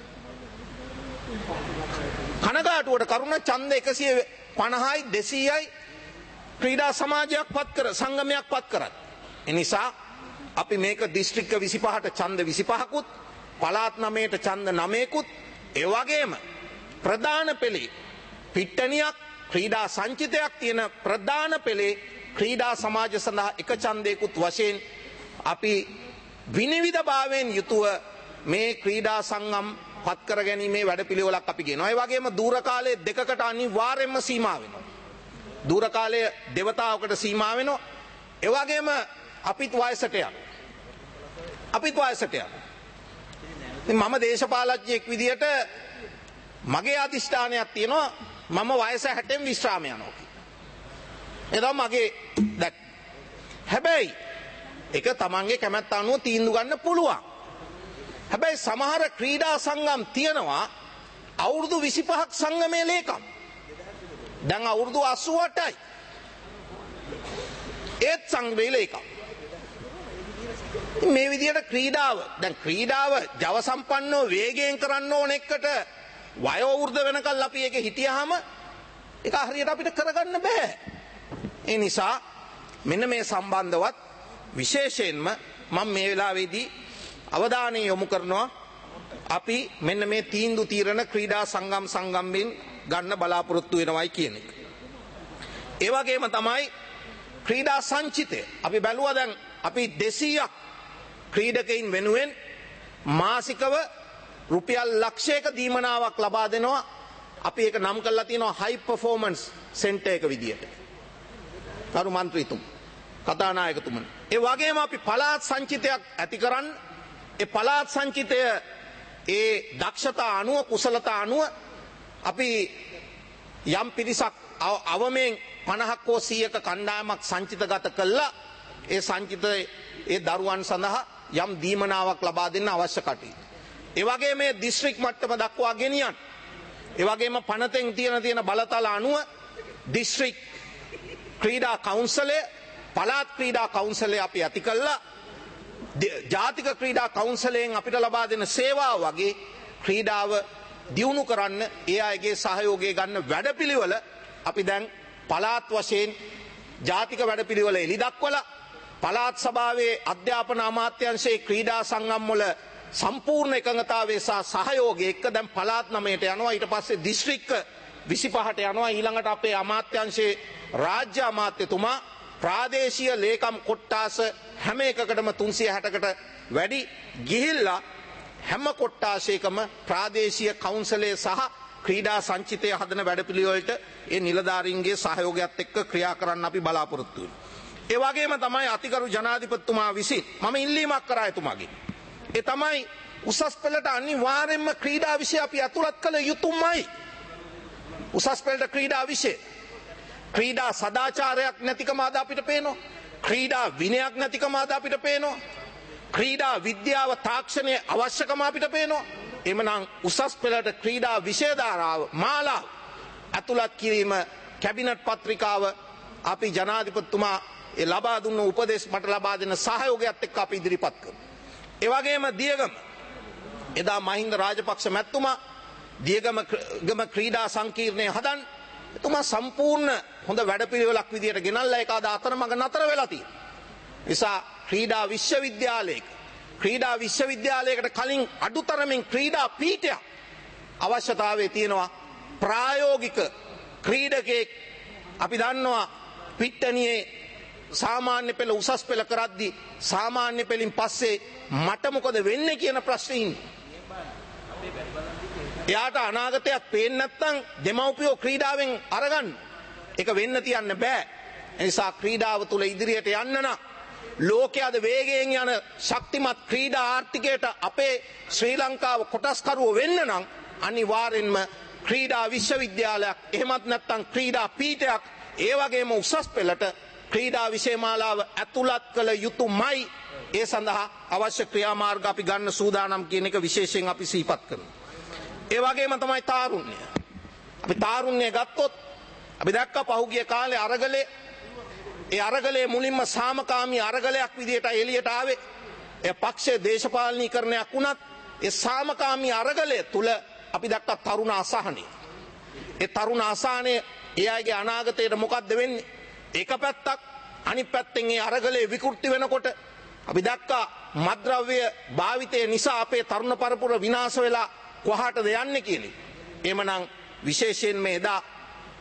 කනගාටුවට කරුණ ඡන්ද එකසිය පනහයි දෙසීයයි ක්‍රීඩා සමාජයක් පත් කර සංගමයක් පත් කරත්. එනිසා අපි මේක දිස්ත්‍රික්ක විසිපහට ඡන්ද විසිපහකුත් පළාත් නවයට ඡන්ද නවයකුත් ඒ වගේම ප්‍රධාන පෙළේ පිට්ටනියක් ක්‍රීඩා සංචිතයක් තියෙන ප්‍රධාන පෙළේ ක්‍රීඩා සමාජ සඳහා එක ඡන්දයකුත් වශයෙන් අපි විනිවිද භාවයෙන් යුතුව මේ ක්‍රීඩා සංගම් පත් කර ගැනීමේ වැඩපිළිවෙලක් අපි ගෙනවා. ඒ වගේම දූර කාලයේ දෙකකට අනිවාර්යයෙන්ම සීමා වෙනවා. දූර කාලයේ දෙවතාවකට සීමා වෙනවා. ඒ වගේම අපිත් වයසට යනවා. අපිත් වයසට යනවා. ඉතින් මම දේශපාලඥයෙක් විදියට මගේ අධිෂ්ඨානයක් තියෙනවා මම වයස හැටෙන් විශ්‍රාම යනවා කියලා. ඒ තමයි මගේ දැක්. හැබැයි ඒක තමන්ගේ කැමැත්ත අනුව තීන්දුව ගන්න පුළුවන්. හැබැයි සමහර ක්‍රීඩා සංගම් තියෙනවා අවුරුදු විසිපහක් සංගමේ ලේකම්. දැන් අවුරුදු අසූ අටයි. ඒත් සංගමේ ලේකම්. මේ විදිහට ක්‍රීඩාව දැන් ක්‍රීඩාව ජව සම්පන්නව වේගයෙන් කරන්න ඕන එකට වයෝ වෘද්ධ වෙනකල් අපි ඒක හිටියාම ඒක හරියට අපිට කරගන්න බෑ. ඒ නිසා මෙන්න මේ සම්බන්ධවත් විශේෂයෙන්ම මම මේ වෙලාවේදී අවධානය යොමු කරනවා අපි මෙන්න මේ තීන්දුව తీරන ක්‍රීඩා සංගම් සංගම්ෙන් ගන්න බලාපොරොත්තු වෙනවයි කියන එක. ඒ වගේම තමයි ක්‍රීඩා සංචිතය. අපි බැලුවා දැන් අපි දෙසීයක් ක්‍රීඩකයින් වෙනුවෙන් මාසිකව රුපියල් ලක්ෂයක දීමනාවක් ලබා දෙනවා. අපි ඒක නම් කරලා තියෙනවා හයි පර්ෆෝමන්ස් සෙන්ටර් එක විදියට. කරු මන්ත්‍රීතුමා කතානායකතුමනි. ඒ වගේම අපි පළාත් සංචිතයක් ඇති කරන්න ඒ පළාත් සංචිතය ඒ දක්ෂතා අනුව කුසලතා අනුව අපි යම් පිරිසක් අවමෙන් පනහක් හෝ සීයක කණ්ඩායමක් සංචිතගත කළා ඒ සංචිතයේ ඒ දරුවන් සඳහා යම් දීමනාවක් ලබා දෙන්න අවශ්‍ය කටයුතු. ඒ වගේම මේ දිස්ත්‍රික් මට්ටම දක්වා ගෙනියන්න. ඒ වගේම පනතෙන් තියෙන තියෙන බලතල අනුව දිස්ත්‍රික් ක්‍රීඩා කවුන්සලය පළාත් ක්‍රීඩා කවුන්සලය අපි ඇති කළා. ජාතික ක්‍රීඩා කවුන්සලයෙන් අපිට ලබා දෙන සේවාව වගේ ක්‍රීඩාව දියුණු කරන්න ඒ අයගේ සහයෝගය ගන්න වැඩපිළිවෙල අපි දැන් පළාත් වශයෙන් ජාතික වැඩපිළිවෙල එළි දක්වලා පළාත් සභාවේ අධ්‍යාපන අමාත්‍යාංශයේ ක්‍රීඩා සංගම් වල සම්පූර්ණ එකඟතාවය සහ සහයෝගය එක්ක දැන් පළාත් නවයට යනවා. ඊට පස්සේ දිස්ත්‍රික්ක විසිපහට යනවා. ඊළඟට අපේ අමාත්‍යාංශයේ රාජ්‍ය අමාත්‍යතුමා ප්‍රාදේශීය ලේකම් කොට්ටාස හැම එකකටම තුන්සිය හැටකට වැඩි ගිහිල්ලා හැම කොට්ටාශයකම ප්‍රාදේශීය කවුන්සලයේ සහ ක්‍රීඩා සංචිතය හදන වැඩපිළිවෙලට ඒ නිලධාරීන්ගේ සහයෝගයත් එක්ක ක්‍රියා කරන්න අපි බලාපොරොත්තු වෙනවා. ඒ වගේම තමයි අතිගරු ජනාධිපතිතුමා විසින් මම ඉල්ලීමක් කරා එතුමාගෙන්. ඒ තමයි උසස් පෙළට අනිවාර්යයෙන්ම ක්‍රීඩා විෂය අපි අතුලත් කළ යුතුමයි. උසස් පෙළට ක්‍රීඩා විෂය ක්‍රීඩා සදාචාරයක් නැතිකම අද අපිට පේනවා. ක්‍රීඩා විනයක් නැතිකම අද අපිට පේනවා. ක්‍රීඩා විද්‍යාව තාක්ෂණයේ අවශ්‍යකම අපිට පේනවා. එමනම් උසස් පෙළට ක්‍රීඩා විෂය ධාරාව මාලාව අතුලත් කිරීම කැබිනට් පත්‍රිකාව අපි ජනාධිපතිතුමා ඒ ලබා දුන්න උපදෙස් මට ලබා දෙන සහයෝගයත් එක්ක අපි ඉදිරිපත් කරමු. ඒ වගේම දියගම එදා මහින්ද රාජපක්ෂ මැතිතුමා දියගම ගම ක්‍රීඩා සංකීර්ණය හදන්න එතුමා සම්පූර්ණ හොඳ වැඩපිළිවෙලක් විදියට ගෙනල්ලා ඒක අද අතරමඟ නතර වෙලා තියෙනවා. නිසා ක්‍රීඩා විශ්වවිද්‍යාලයක ක්‍රීඩා විශ්වවිද්‍යාලයකට කලින් අඩුතරමින් ක්‍රීඩා පීඨයක් අවශ්‍යතාවය තියෙනවා. ප්‍රායෝගික ක්‍රීඩකයෙක් අපි දන්නවා පිට්ටනියේ සාමාන්‍ය පෙළ උසස් පෙළ කරද්දී සාමාන්‍ය පෙළින් පස්සේ මට මොකද වෙන්නේ කියන ප්‍රශ්නේ ඉන්නේ. එයාට අනාගතයක් පේන්නේ නැත්නම් දෙමව්පියෝ ක්‍රීඩාවෙන් අරගන්න. ඒක වෙන්න තියන්න බෑ. ඒ නිසා ක්‍රීඩාව තුල ඉදිරියට යන්න නම් ලෝකයේ වේගයෙන් යන ශක්තිමත් ක්‍රීඩා ආර්ථිකයට අපේ ශ්‍රී ලංකාව කොටස්කරුව වෙන්න නම් අනිවාර්යෙන්ම ක්‍රීඩා විශ්වවිද්‍යාලයක් එහෙමත් නැත්නම් ක්‍රීඩා පීඨයක් ඒ වගේම උසස් පෙළට ක්‍රීඩා විෂය මාලාව ඇතුළත් කළ යුතුමයි. ඒ සඳහා අවශ්‍ය ක්‍රියාමාර්ග අපි ගන්න සූදානම් කියන එක විශේෂයෙන් අපි සිහිපත් කරනවා. ඒ වගේම තමයි තාරුණ්‍ය. අපි තාරුණ්‍ය ගත්තොත් අපි දැක්ක පහුගිය කාලේ අරගලේ ඒ අරගලේ මුලින්ම සාමකාමී අරගලයක් විදියට එළියට ආවේ. ඒ පක්ෂයේ දේශපාලනීකරණයක් වුණත් ඒ සාමකාමී අරගලය තුල අපි දැක්ක තරුණ අසහනය. ඒ තරුණ අසහනය ඒ අයගේ අනාගතයට මොකක්ද වෙන්නේ? එක පැත්තක් අනිත් පැත්තෙන් ඒ අරගලේ විකෘති වෙනකොට අපි දැක්කා මත්ද්‍රව්‍ය භාවිතය නිසා අපේ තරුණ පරපුර විනාශ වෙලා කොහාටද යන්නේ කියලා. එhmenan විශේෂයෙන් මේ එදා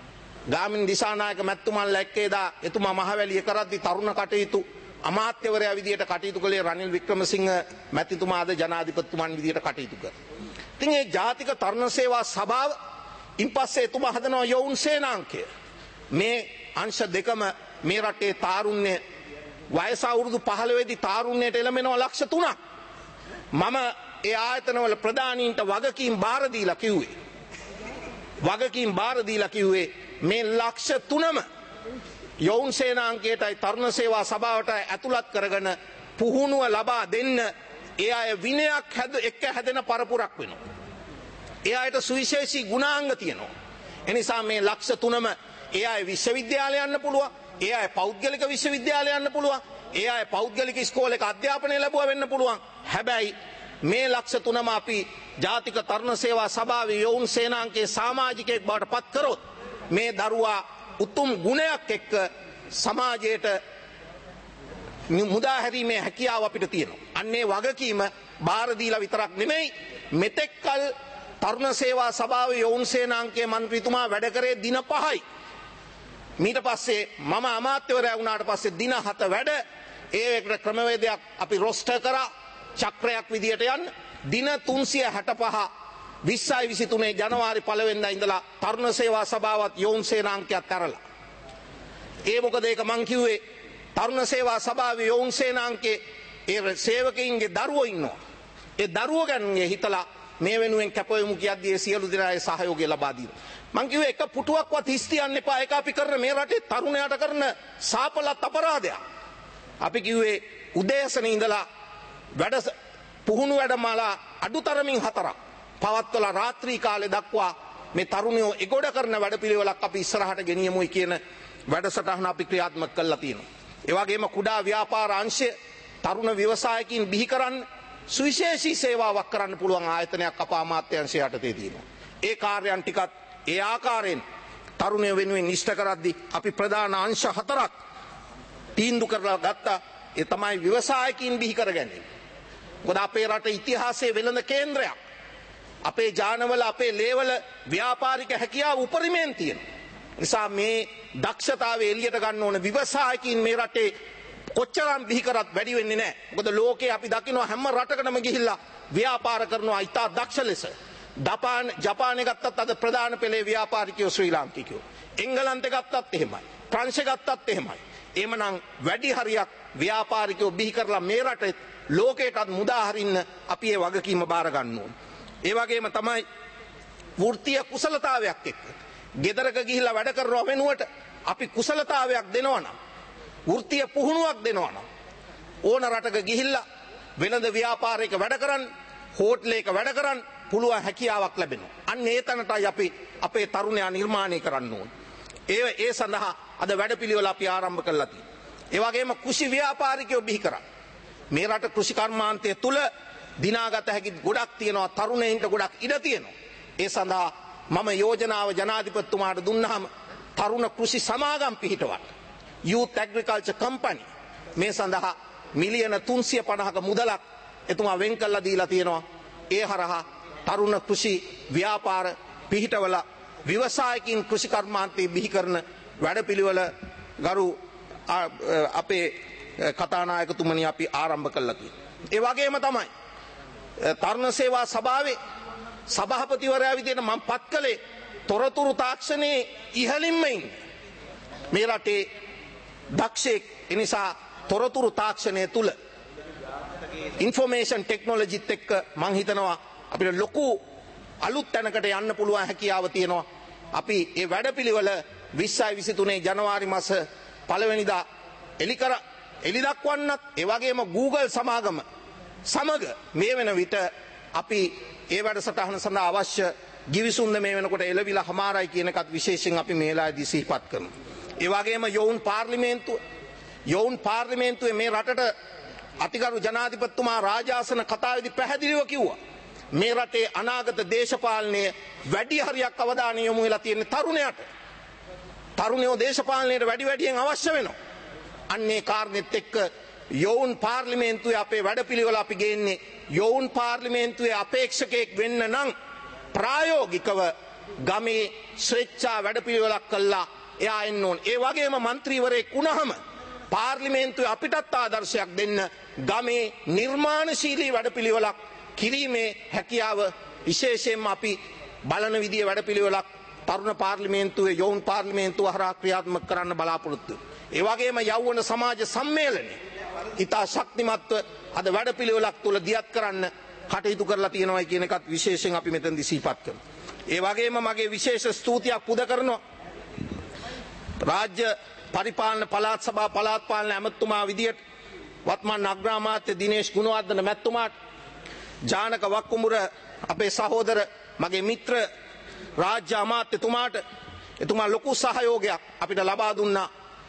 ගාමිණී දිසානායක මැතිතුමන් ලැක්කේදා එතුමා මහවැලිය කරද්දී තරුණ කටයුතු අමාත්‍යවරයා විදියට කටයුතු කළේ රනිල් වික්‍රමසිංහ මැතිතුමාද ජනාධිපතිතුමන් විදියට කටයුතු කළා. ඉතින් මේ ජාතික තරුණ සේවා සභාව ඉන්පස්සේ එතුමා හදනවා යොවුන් සේනාංකය. මේ අංශ දෙකම මේ රටේ තාරුණ්‍ය වයස අවුරුදු පහළොව දී තාරුණ්‍යයට එළඹෙනවා ලක්ෂ තුනක්. මම ඒ ආයතනවල ප්‍රධානීන්ට වගකීම් බාර දීලා කිව්වේ. වගකීම් බාර දීලා කිව්වේ මේ ලක්ෂ තුනම යොවුන් සේනාංකයටයි තරුණ සේවා සභාවට ඇතුළත් කරගෙන පුහුණුව ලබා දෙන්න ඒ අය විනයක් හැද එක්ක හැදෙන පරපුරක් වෙනවා. ඒ අයට සුවිශේෂී ගුණාංග තියෙනවා. එනිසා මේ ලක්ෂ තුනම ඒ අය විශ්වවිද්‍යාලය යන්න පුළුවන්. ඒ අය පෞද්ගලික විශ්වවිද්‍යාලය යන්න පුළුවන්. ඒ අය පෞද්ගලික ඉස්කෝලේක අධ්‍යාපනය ලැබුවා වෙන්න පුළුවන්. හැබැයි මේ ලක්ෂ තුනම අපි ජාතික තරුණ සේවා සභාවේ යොවුන් සේනාංකයේ සමාජිකයෙක් බවට පත් කරොත් මේ දරුවා උතුම් ගුණයක් එක්ක සමාජයට මුදා හැරීමේ හැකියාව අපිට තියෙනවා. අන්නේ වගකීම බාර දීලා විතරක් නෙමෙයි මෙතෙක්කල් තරුණ සේවා සභාවේ යොවුන් සේනාංකයේ මන්ත්‍රීතුමා වැඩ කරේ දින පහයි. මීට පස්සේ මම අමාත්‍යවරයා වුණාට පස්සේ දින හත වැඩ ඒකට ක්‍රමවේදයක් අපි රොස්ටර් කරා චක්‍රයක් විදියට යන්න දින තුන්සිය හැට පහ විස්සයි විසිතුනේ ජනවාරි පළවෙනිදා ඉඳලා තරුණ සේවා සභාවත් යොවුන් සේනාංකයත් කරලා. ඒ මොකද ඒක මං කිව්වේ තරුණ සේවා සභාවේ යොවුන් සේනාංකයේ ඒ සේවකයින්ගේ දරුවෝ ඉන්නවා. ඒ දරුවෝ ගැන හිතලා මේ වෙනුවෙන් කැපවෙමු කියද්දී සියලු දෙනාගේ සහයෝගය ලබා දීලා. මං කිව්වේ එක පුටුවක්වත් හිස් තියන්න එපා. ඒක අපි කරන මේ රටේ තරුණයාට කරන සාපලත් අපරාධයක්. අපි කිව්වේ උදෑසන ඉඳලා වැඩ පුහුණු වැඩමාලා අඩුතරමින් හතරක් පවත්වලා රාත්‍රී කාලේ දක්වා මේ තරුණයෝ එගොඩ කරන වැඩපිළිවෙලක් අපි ඉස්සරහට ගෙනියමුයි කියන වැඩසටහන අපි ක්‍රියාත්මක කළා තියෙනවා. ඒ වගේම කුඩා ව්‍යාපාර අංශය තරුණ ව්‍යවසායකින් බිහි කරන්න සුවිශේෂී සේවාවක් කරන්න පුළුවන් ආයතනයක් අප අමාත්‍යාංශය යටතේ තියෙනවා. ඒ කාර්යයන් ටිකත් ඒ ආකාරයෙන් තරුණයෝ වෙනුවෙන් ඉෂ්ට කරද්දී අපි ප්‍රධාන අංශ හතරක් තීන්දුව කරලා ගත්තා. ඒ තමයි ව්‍යවසායකින් බිහි කර ගැනීම. මොකද අපේ රට ඉතිහාසයේ වෙළඳ කේන්ද්‍රයක්. අපේ ජානවල අපේ ලේවල ව්‍යාපාරික හැකියාව උපරිමයෙන් තියෙනවා. නිසා මේ දක්ෂතාවය එළියට ගන්න ඕන ව්‍යවසායකින් මේ රටේ කොච්චරම් බිහි කරත් වැඩි වෙන්නේ නැහැ. මොකද ලෝකේ අපි දකිනවා හැම රටකටම ගිහිල්ලා ව්‍යාපාර කරනවා ඉතා දක්ෂ ලෙස. ජපාන ජපානයේ ගත්තත් අද ප්‍රධාන පෙළේ ව්‍යාපාරිකයෝ ශ්‍රී ලාංකිකයෝ. එංගලන්තේ ගත්තත් එහෙමයි. ප්‍රංශේ ගත්තත් එහෙමයි. එමනම් වැඩි හරියක් ව්‍යාපාරිකයෝ බිහි කරලා මේ රටේ ලෝකයටත් මුදා හරින්න අපි ඒ වගකීම බාර ගන්න ඕන. ඒ වගේම තමයි වෘත්තීය කුසලතාවයක් එක්ක ගෙදරක ගිහිල්ලා වැඩ කරනව වෙනුවට අපි කුසලතාවයක් දෙනවා නම් වෘත්තීය පුහුණුවක් දෙනවා නම් ඕන රටක ගිහිල්ලා වෙළඳ ව්‍යාපාරයක වැඩ කරන්න හෝටලයක වැඩ කරන්න පුළුවන් හැකියාවක් ලැබෙනවා. අන්න ඒ තැනටයි අපි අපේ තරුණයා නිර්මාණය කරන්න ඕන. ඒ ඒ සඳහා අද වැඩපිළිවෙල අපි ආරම්භ කළා තියෙනවා. ඒ වගේම කෘෂි ව්‍යාපාරිකයෝ බිහි කරා. මේ රට කෘෂි කර්මාන්තය තුල දිනාගත හැකි ගොඩක් තියෙනවා. තරුණයින්ට ගොඩක් ඉඩ තියෙනවා. ඒ සඳහා මම යෝජනාව ජනාධිපතිතුමාට දුන්නාම තරුණ කෘෂි සමාගම් පිහිටවන්න Youth Agriculture Company මේ සඳහා මිලියන තුන්සිය පනහක මුදලක් එතුමා වෙන් කළා දීලා තියෙනවා. ඒ හරහා තරුණ කෘෂි ව්‍යාපාර පිහිටවලා ව්‍යවසායකින් කෘෂි කර්මාන්තය බිහි කරන වැඩපිළිවෙල ගරු අපේ කතානායකතුමනි අපි ආරම්භ කළා තියෙනවා. ඒ වගේම තමයි තරුණ සේවා සභාවේ සභාපතිවරයා විදිහට මම පත් කළේ තොරතුරු තාක්ෂණයේ ඉහළින්ම ඉන්නේ මේ රටේ දක්ෂයෙක්. ඒ නිසා තොරතුරු තාක්ෂණය තුල ඉන්ෆර්මේෂන් ටෙක්නොලොජිත් එක්ක මම හිතනවා අපිට ලොකු අලුත් තැනකට යන්න පුළුවන් හැකියාව තියෙනවා. අපි මේ වැඩපිළිවෙල විස්සයි විසිතුනේ ජනවාරි මාස පළවෙනිදා එලි කර එලි දක්වන්නත් ඒ වගේම Google සමාගම සමග මේ වෙන විට අපි ඒ වැඩසටහන සඳහා අවශ්‍ය ගිවිසුම්ද මේ වෙනකොට එළවිලා හමාරයි කියන එකත් විශේෂයෙන් අපි මේ වෙලාවේදී සිහිපත් කරනවා. ඒ වගේම යෝන් පාර්ලිමේන්තුව යෝන් පාර්ලිමේන්තුවේ මේ රටට අතිගරු ජනාධිපතිතුමා රාජාසන කතාවේදී පැහැදිලිව කිව්වා මේ රටේ අනාගත දේශපාලනයේ වැඩි හරියක් අවධානය යොමු වෙලා තියෙන තරුණයාට. තරුණයෝ දේශපාලනයට වැඩි වැඩියෙන් අවශ්‍ය වෙනවා. අන්නේ කාරණෙත් එක්ක යෝන් පාර්ලිමේන්තුවේ අපේ වැඩපිළිවෙල අපි ගේන්නේ යෝන් පාර්ලිමේන්තුවේ අපේක්ෂකයෙක් වෙන්න නම් ප්‍රායෝගිකව ගමේ ස්වේච්ඡා වැඩපිළිවෙලක් කළා එයා එන්න ඕන. ඒ වගේම മന്ത്രിවරයෙක් වුණාම පාර්ලිමේන්තුවේ අපිටත් ආදර්ශයක් දෙන්න ගමේ නිර්මාණශීලී වැඩපිළිවෙලක් කිරීමේ හැකියාව විශේෂයෙන්ම අපි බලන විදිය වැඩපිළිවෙලක් තරුණ පාර්ලිමේන්තුවේ යෝන් පාර්ලිමේන්තුව හරහා ක්‍රියාත්මක කරන්න බලාපොරොත්තු. ඒ වගේම යෞවන සමාජ සම්මේලනයේ ඉතා ශක්තිමත්ව අද වැඩපිළිවෙලක් තුල දියත් කරන්න කටයුතු කරලා තියෙනවා කියන එකත් විශේෂයෙන් අපි මෙතනදී සිහිපත් කරනවා. ඒ වගේම මගේ විශේෂ ස්තුතියක් පුද කරනවා රාජ්‍ය පරිපාලන පළාත් සභා පළාත් පාලන ඇමතුමා විදියට වත්මන් අග්‍රාමාත්‍ය දිනේෂ් ගුණවර්ධන මැතිතුමාට ජානක වක්කුඹුර අපේ සහෝදර මගේ මිත්‍ර රාජ්‍ය අමාත්‍යතුමාට එතුමා ලොකු සහයෝගයක් අපිට ලබා දුන්නා.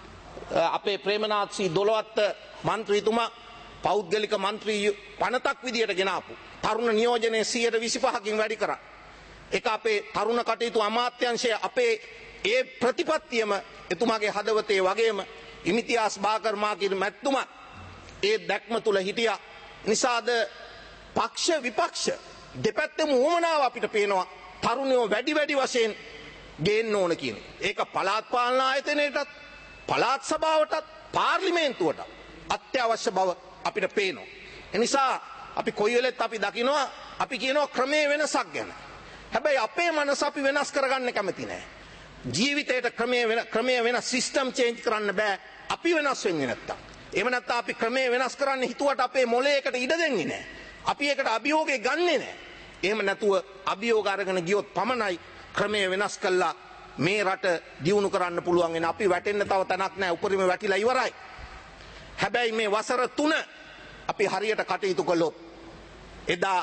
අපේ ප්‍රේමනාත් සී දොළොවත්ත මන්ත්‍රීතුමා පෞද්ගලික මන්ත්‍රී පනතක් විදියට ගෙනාපු තරුණ නියෝජනයේ සියයට විසිපහකින් වැඩි කරා. ඒක අපේ තරුණ කටයුතු අමාත්‍යාංශය අපේ ඒ ප්‍රතිපත්තියම එතුමාගේ හදවතේ වගේම ඉමිතියාස් බාකර් මාකිර මැතිතුමා ඒ දැක්ම තුල හිටියා. නිසාද පක්ෂ විපක්ෂ දෙපැත්තම උවමනාව අපිට පේනවා තරුණයෝ වැඩි වැඩි වශයෙන් ගේන්න ඕන කියන එක. ඒක පළාත් පාලන ආයතනයටත් පළාත් සභාවටත් පාර්ලිමේන්තුවට අත්‍යවශ්‍ය බව අපිට පේනවා. එනිසා අපි කොයි වෙලෙත් අපි දකිනවා අපි කියනවා ක්‍රමයේ වෙනසක් ගැන. හැබැයි අපේ මනස අපි වෙනස් කරගන්න කැමති නැහැ. ජීවිතේට ක්‍රමයේ වෙන ක්‍රමයේ වෙනස් සිස්ටම් චේන්ජ් කරන්න බෑ අපි වෙනස් වෙන්නේ නැත්තම්. එහෙම නැත්නම් අපි ක්‍රමයේ වෙනස් කරන්න හිතුවට අපේ මොළයකට ඉඩ දෙන්නේ නැහැ. අපි ඒකට අභියෝගය ගන්නෙ නැහැ. එහෙම නැතුව අභියෝග අරගෙන ගියොත් පමණයි ක්‍රමයේ වෙනස් කළා මේ රට දියුණු කරන්න පුළුවන් වෙන. අපි වැටෙන්න තව තැනක් නැහැ. උපරිම වැටිලා ඉවරයි. හැබැයි මේ වසර තුන අපි හරියට කටයුතු කළොත් එදා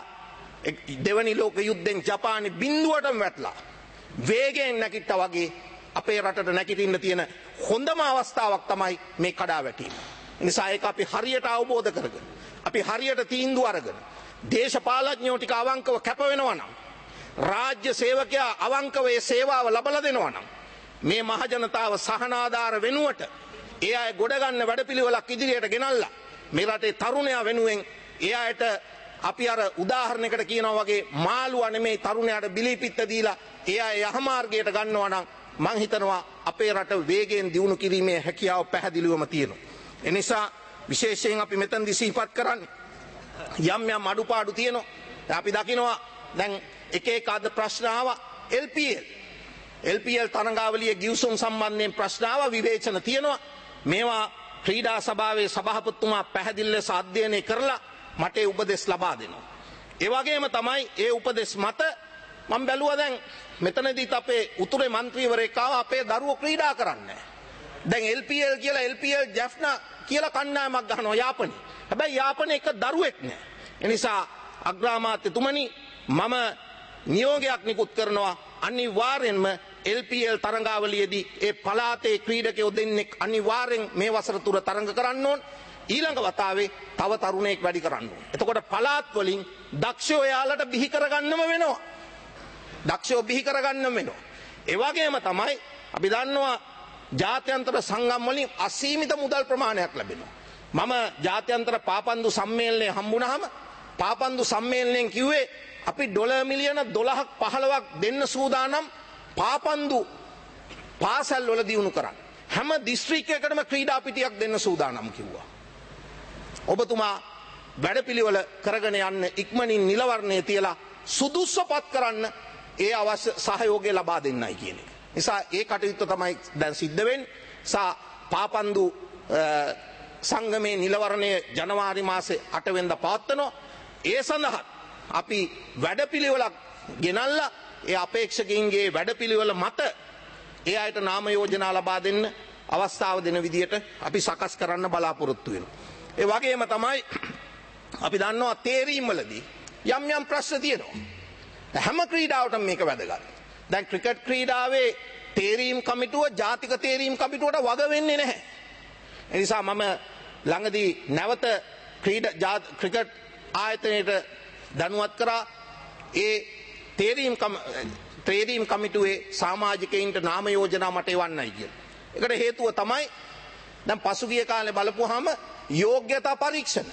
දෙවනි ලෝක යුද්ධෙන් ජපානි බිඳුවටම වැටලා වේගයෙන් නැගිට්ටා වගේ අපේ රටට නැගිටින්න තියෙන හොඳම අවස්ථාවක් තමයි මේ කඩා වැටීම. නිසා ඒක අපි හරියට අවබෝධ කරගෙන අපි හරියට තීන්දුව අරගෙන දේශපාලඥයෝ ටික අවංකව කැප වෙනවා නම් රාජ්‍ය සේවකයා අවංකව ඒ සේවාව ලබලා දෙනවා නම් මේ මහ ජනතාව සහනාධාර වෙනුවට ඒ අය ගොඩ ගන්න වැඩපිළිවෙලක් ඉදිරියට ගෙනල්ලා මේ රටේ තරුණයා වෙනුවෙන් ඒ අයට අපි අර උදාහරණයකට කියනවා වගේ මාළුවා නෙමේ තරුණයාට බිලිපිත්ත දීලා ඒ අය යහමාර්ගයට ගන්නවා නම් මං හිතනවා අපේ රට වේගයෙන් දියුණු කිරීමේ හැකියාව පැහැදිලිවම තියෙනවා. ඒ නිසා විශේෂයෙන් අපි මෙතනදී සිහිපත් කරන්නේ යම් යම් අඩුපාඩු තියෙනවා. අපි දකිනවා දැන් එක එක අද ප්‍රශ්න ආවා L P L L P L තරඟාවලියේ ගිවිසුම් සම්බන්ධයෙන් ප්‍රශ්න ආවා විවේචන තියෙනවා. මේවා ක්‍රීඩා සභාවේ සභාපතිතුමා පැහැදිලි ලෙස අධ්‍යයනය කරලා මට ඒ උපදෙස් ලබා දෙනවා. ඒ වගේම තමයි ඒ උපදෙස් මත මම බැලුවා දැන් මෙතනදීත් අපේ උතුරේ മന്ത്രിවරයෙක් ආවා අපේ දරුවෝ ක්‍රීඩා කරන්නේ. දැන් එල් පී එල් කියලා එල් පී එල් ජැෆ්නා කියලා කණ්ඩායමක් ගන්නවා යාපනයේ. හැබැයි යාපනයේ එක දරුවෙක් නෑ. ඒ නිසා අග්‍රාමාත්‍යතුමනි මම නියෝගයක් නිකුත් කරනවා අනිවාර්යෙන්ම එල් පී එල් තරඟාවලියේදී ඒ පළාතේ ක්‍රීඩකයෝ දෙන්නෙක් අනිවාර්යෙන් මේ වසර තුර තරඟ කරන්න ඕන. ඊළඟ වතාවේ තව තරුණයෙක් වැඩි කරන්න ඕන. එතකොට පළාත් වලින් දක්ෂයෝ යාලට බිහි කරගන්නම වෙනවා. දක්ෂයෝ බිහි කරගන්නම වෙනවා. ඒ වගේම තමයි අපි දන්නවා ජාත්‍යන්තර සංගම් වලින් අසීමිත මුදල් ප්‍රමාණයක් ලැබෙනවා. මම ජාත්‍යන්තර පාපන්දු සම්මේලනයේ හම්බුනහම පාපන්දු සම්මේලනයෙන් කිව්වේ අපි ඩොලර් මිලියන දොළහක් පහළොවක් දෙන්න සූදානම් පාපන්දු පාසල් වල දියුණු කරන්න. හැම දිස්ත්‍රික්කයකටම ක්‍රීඩා පිටියක් දෙන්න සූදානම් කිව්වා. ඔබතුමා වැඩපිළිවෙල කරගෙන යන්න ඉක්මනින් නිලවරණය තියලා සුදුස්සපත් කරන්න ඒ අවශ්‍ය සහයෝගය ලබා දෙන්නයි කියන එක. නිසා ඒ කටයුත්ත තමයි දැන් සිද්ධ වෙන්නේ. සා පාපන්දු සංගමේ නිලවරණය ජනවාරි මාසේ අට වෙනිදා පවත්වනවා. ඒ සඳහා අපි වැඩපිළිවෙලක් ගෙනල්ලා ඒ අපේක්ෂකයින්ගේ වැඩපිළිවෙල මත ඒ අයට නාම යෝජනා ලබා දෙන්න අවස්ථාව දෙන විදියට අපි සකස් කරන්න බලාපොරොත්තු වෙනවා. ඒ වගේම තමයි අපි දන්නවා තේරීම් වලදී යම් යම් ප්‍රශ්න තියෙනවා. හැම ක්‍රීඩාවටම මේක වැදගත්. දැන් ක්‍රිකට් ක්‍රීඩාවේ තේරීම් කමිටුව ජාතික තේරීම් කමිටුවට වග වෙන්නේ නැහැ. ඒ නිසා මම ළඟදී නැවත ක්‍රීඩා ක්‍රිකට් ආයතනයට දැනුවත් කරා ඒ තේරීම් තේරීම් කමිටුවේ සමාජිකයින්ට නාම යෝජනා මට එවන්නයි කියලා. ඒකට හේතුව තමයි දැන් පසුගිය කාලේ බලපුවාම යෝග්‍යතා පරීක්ෂණ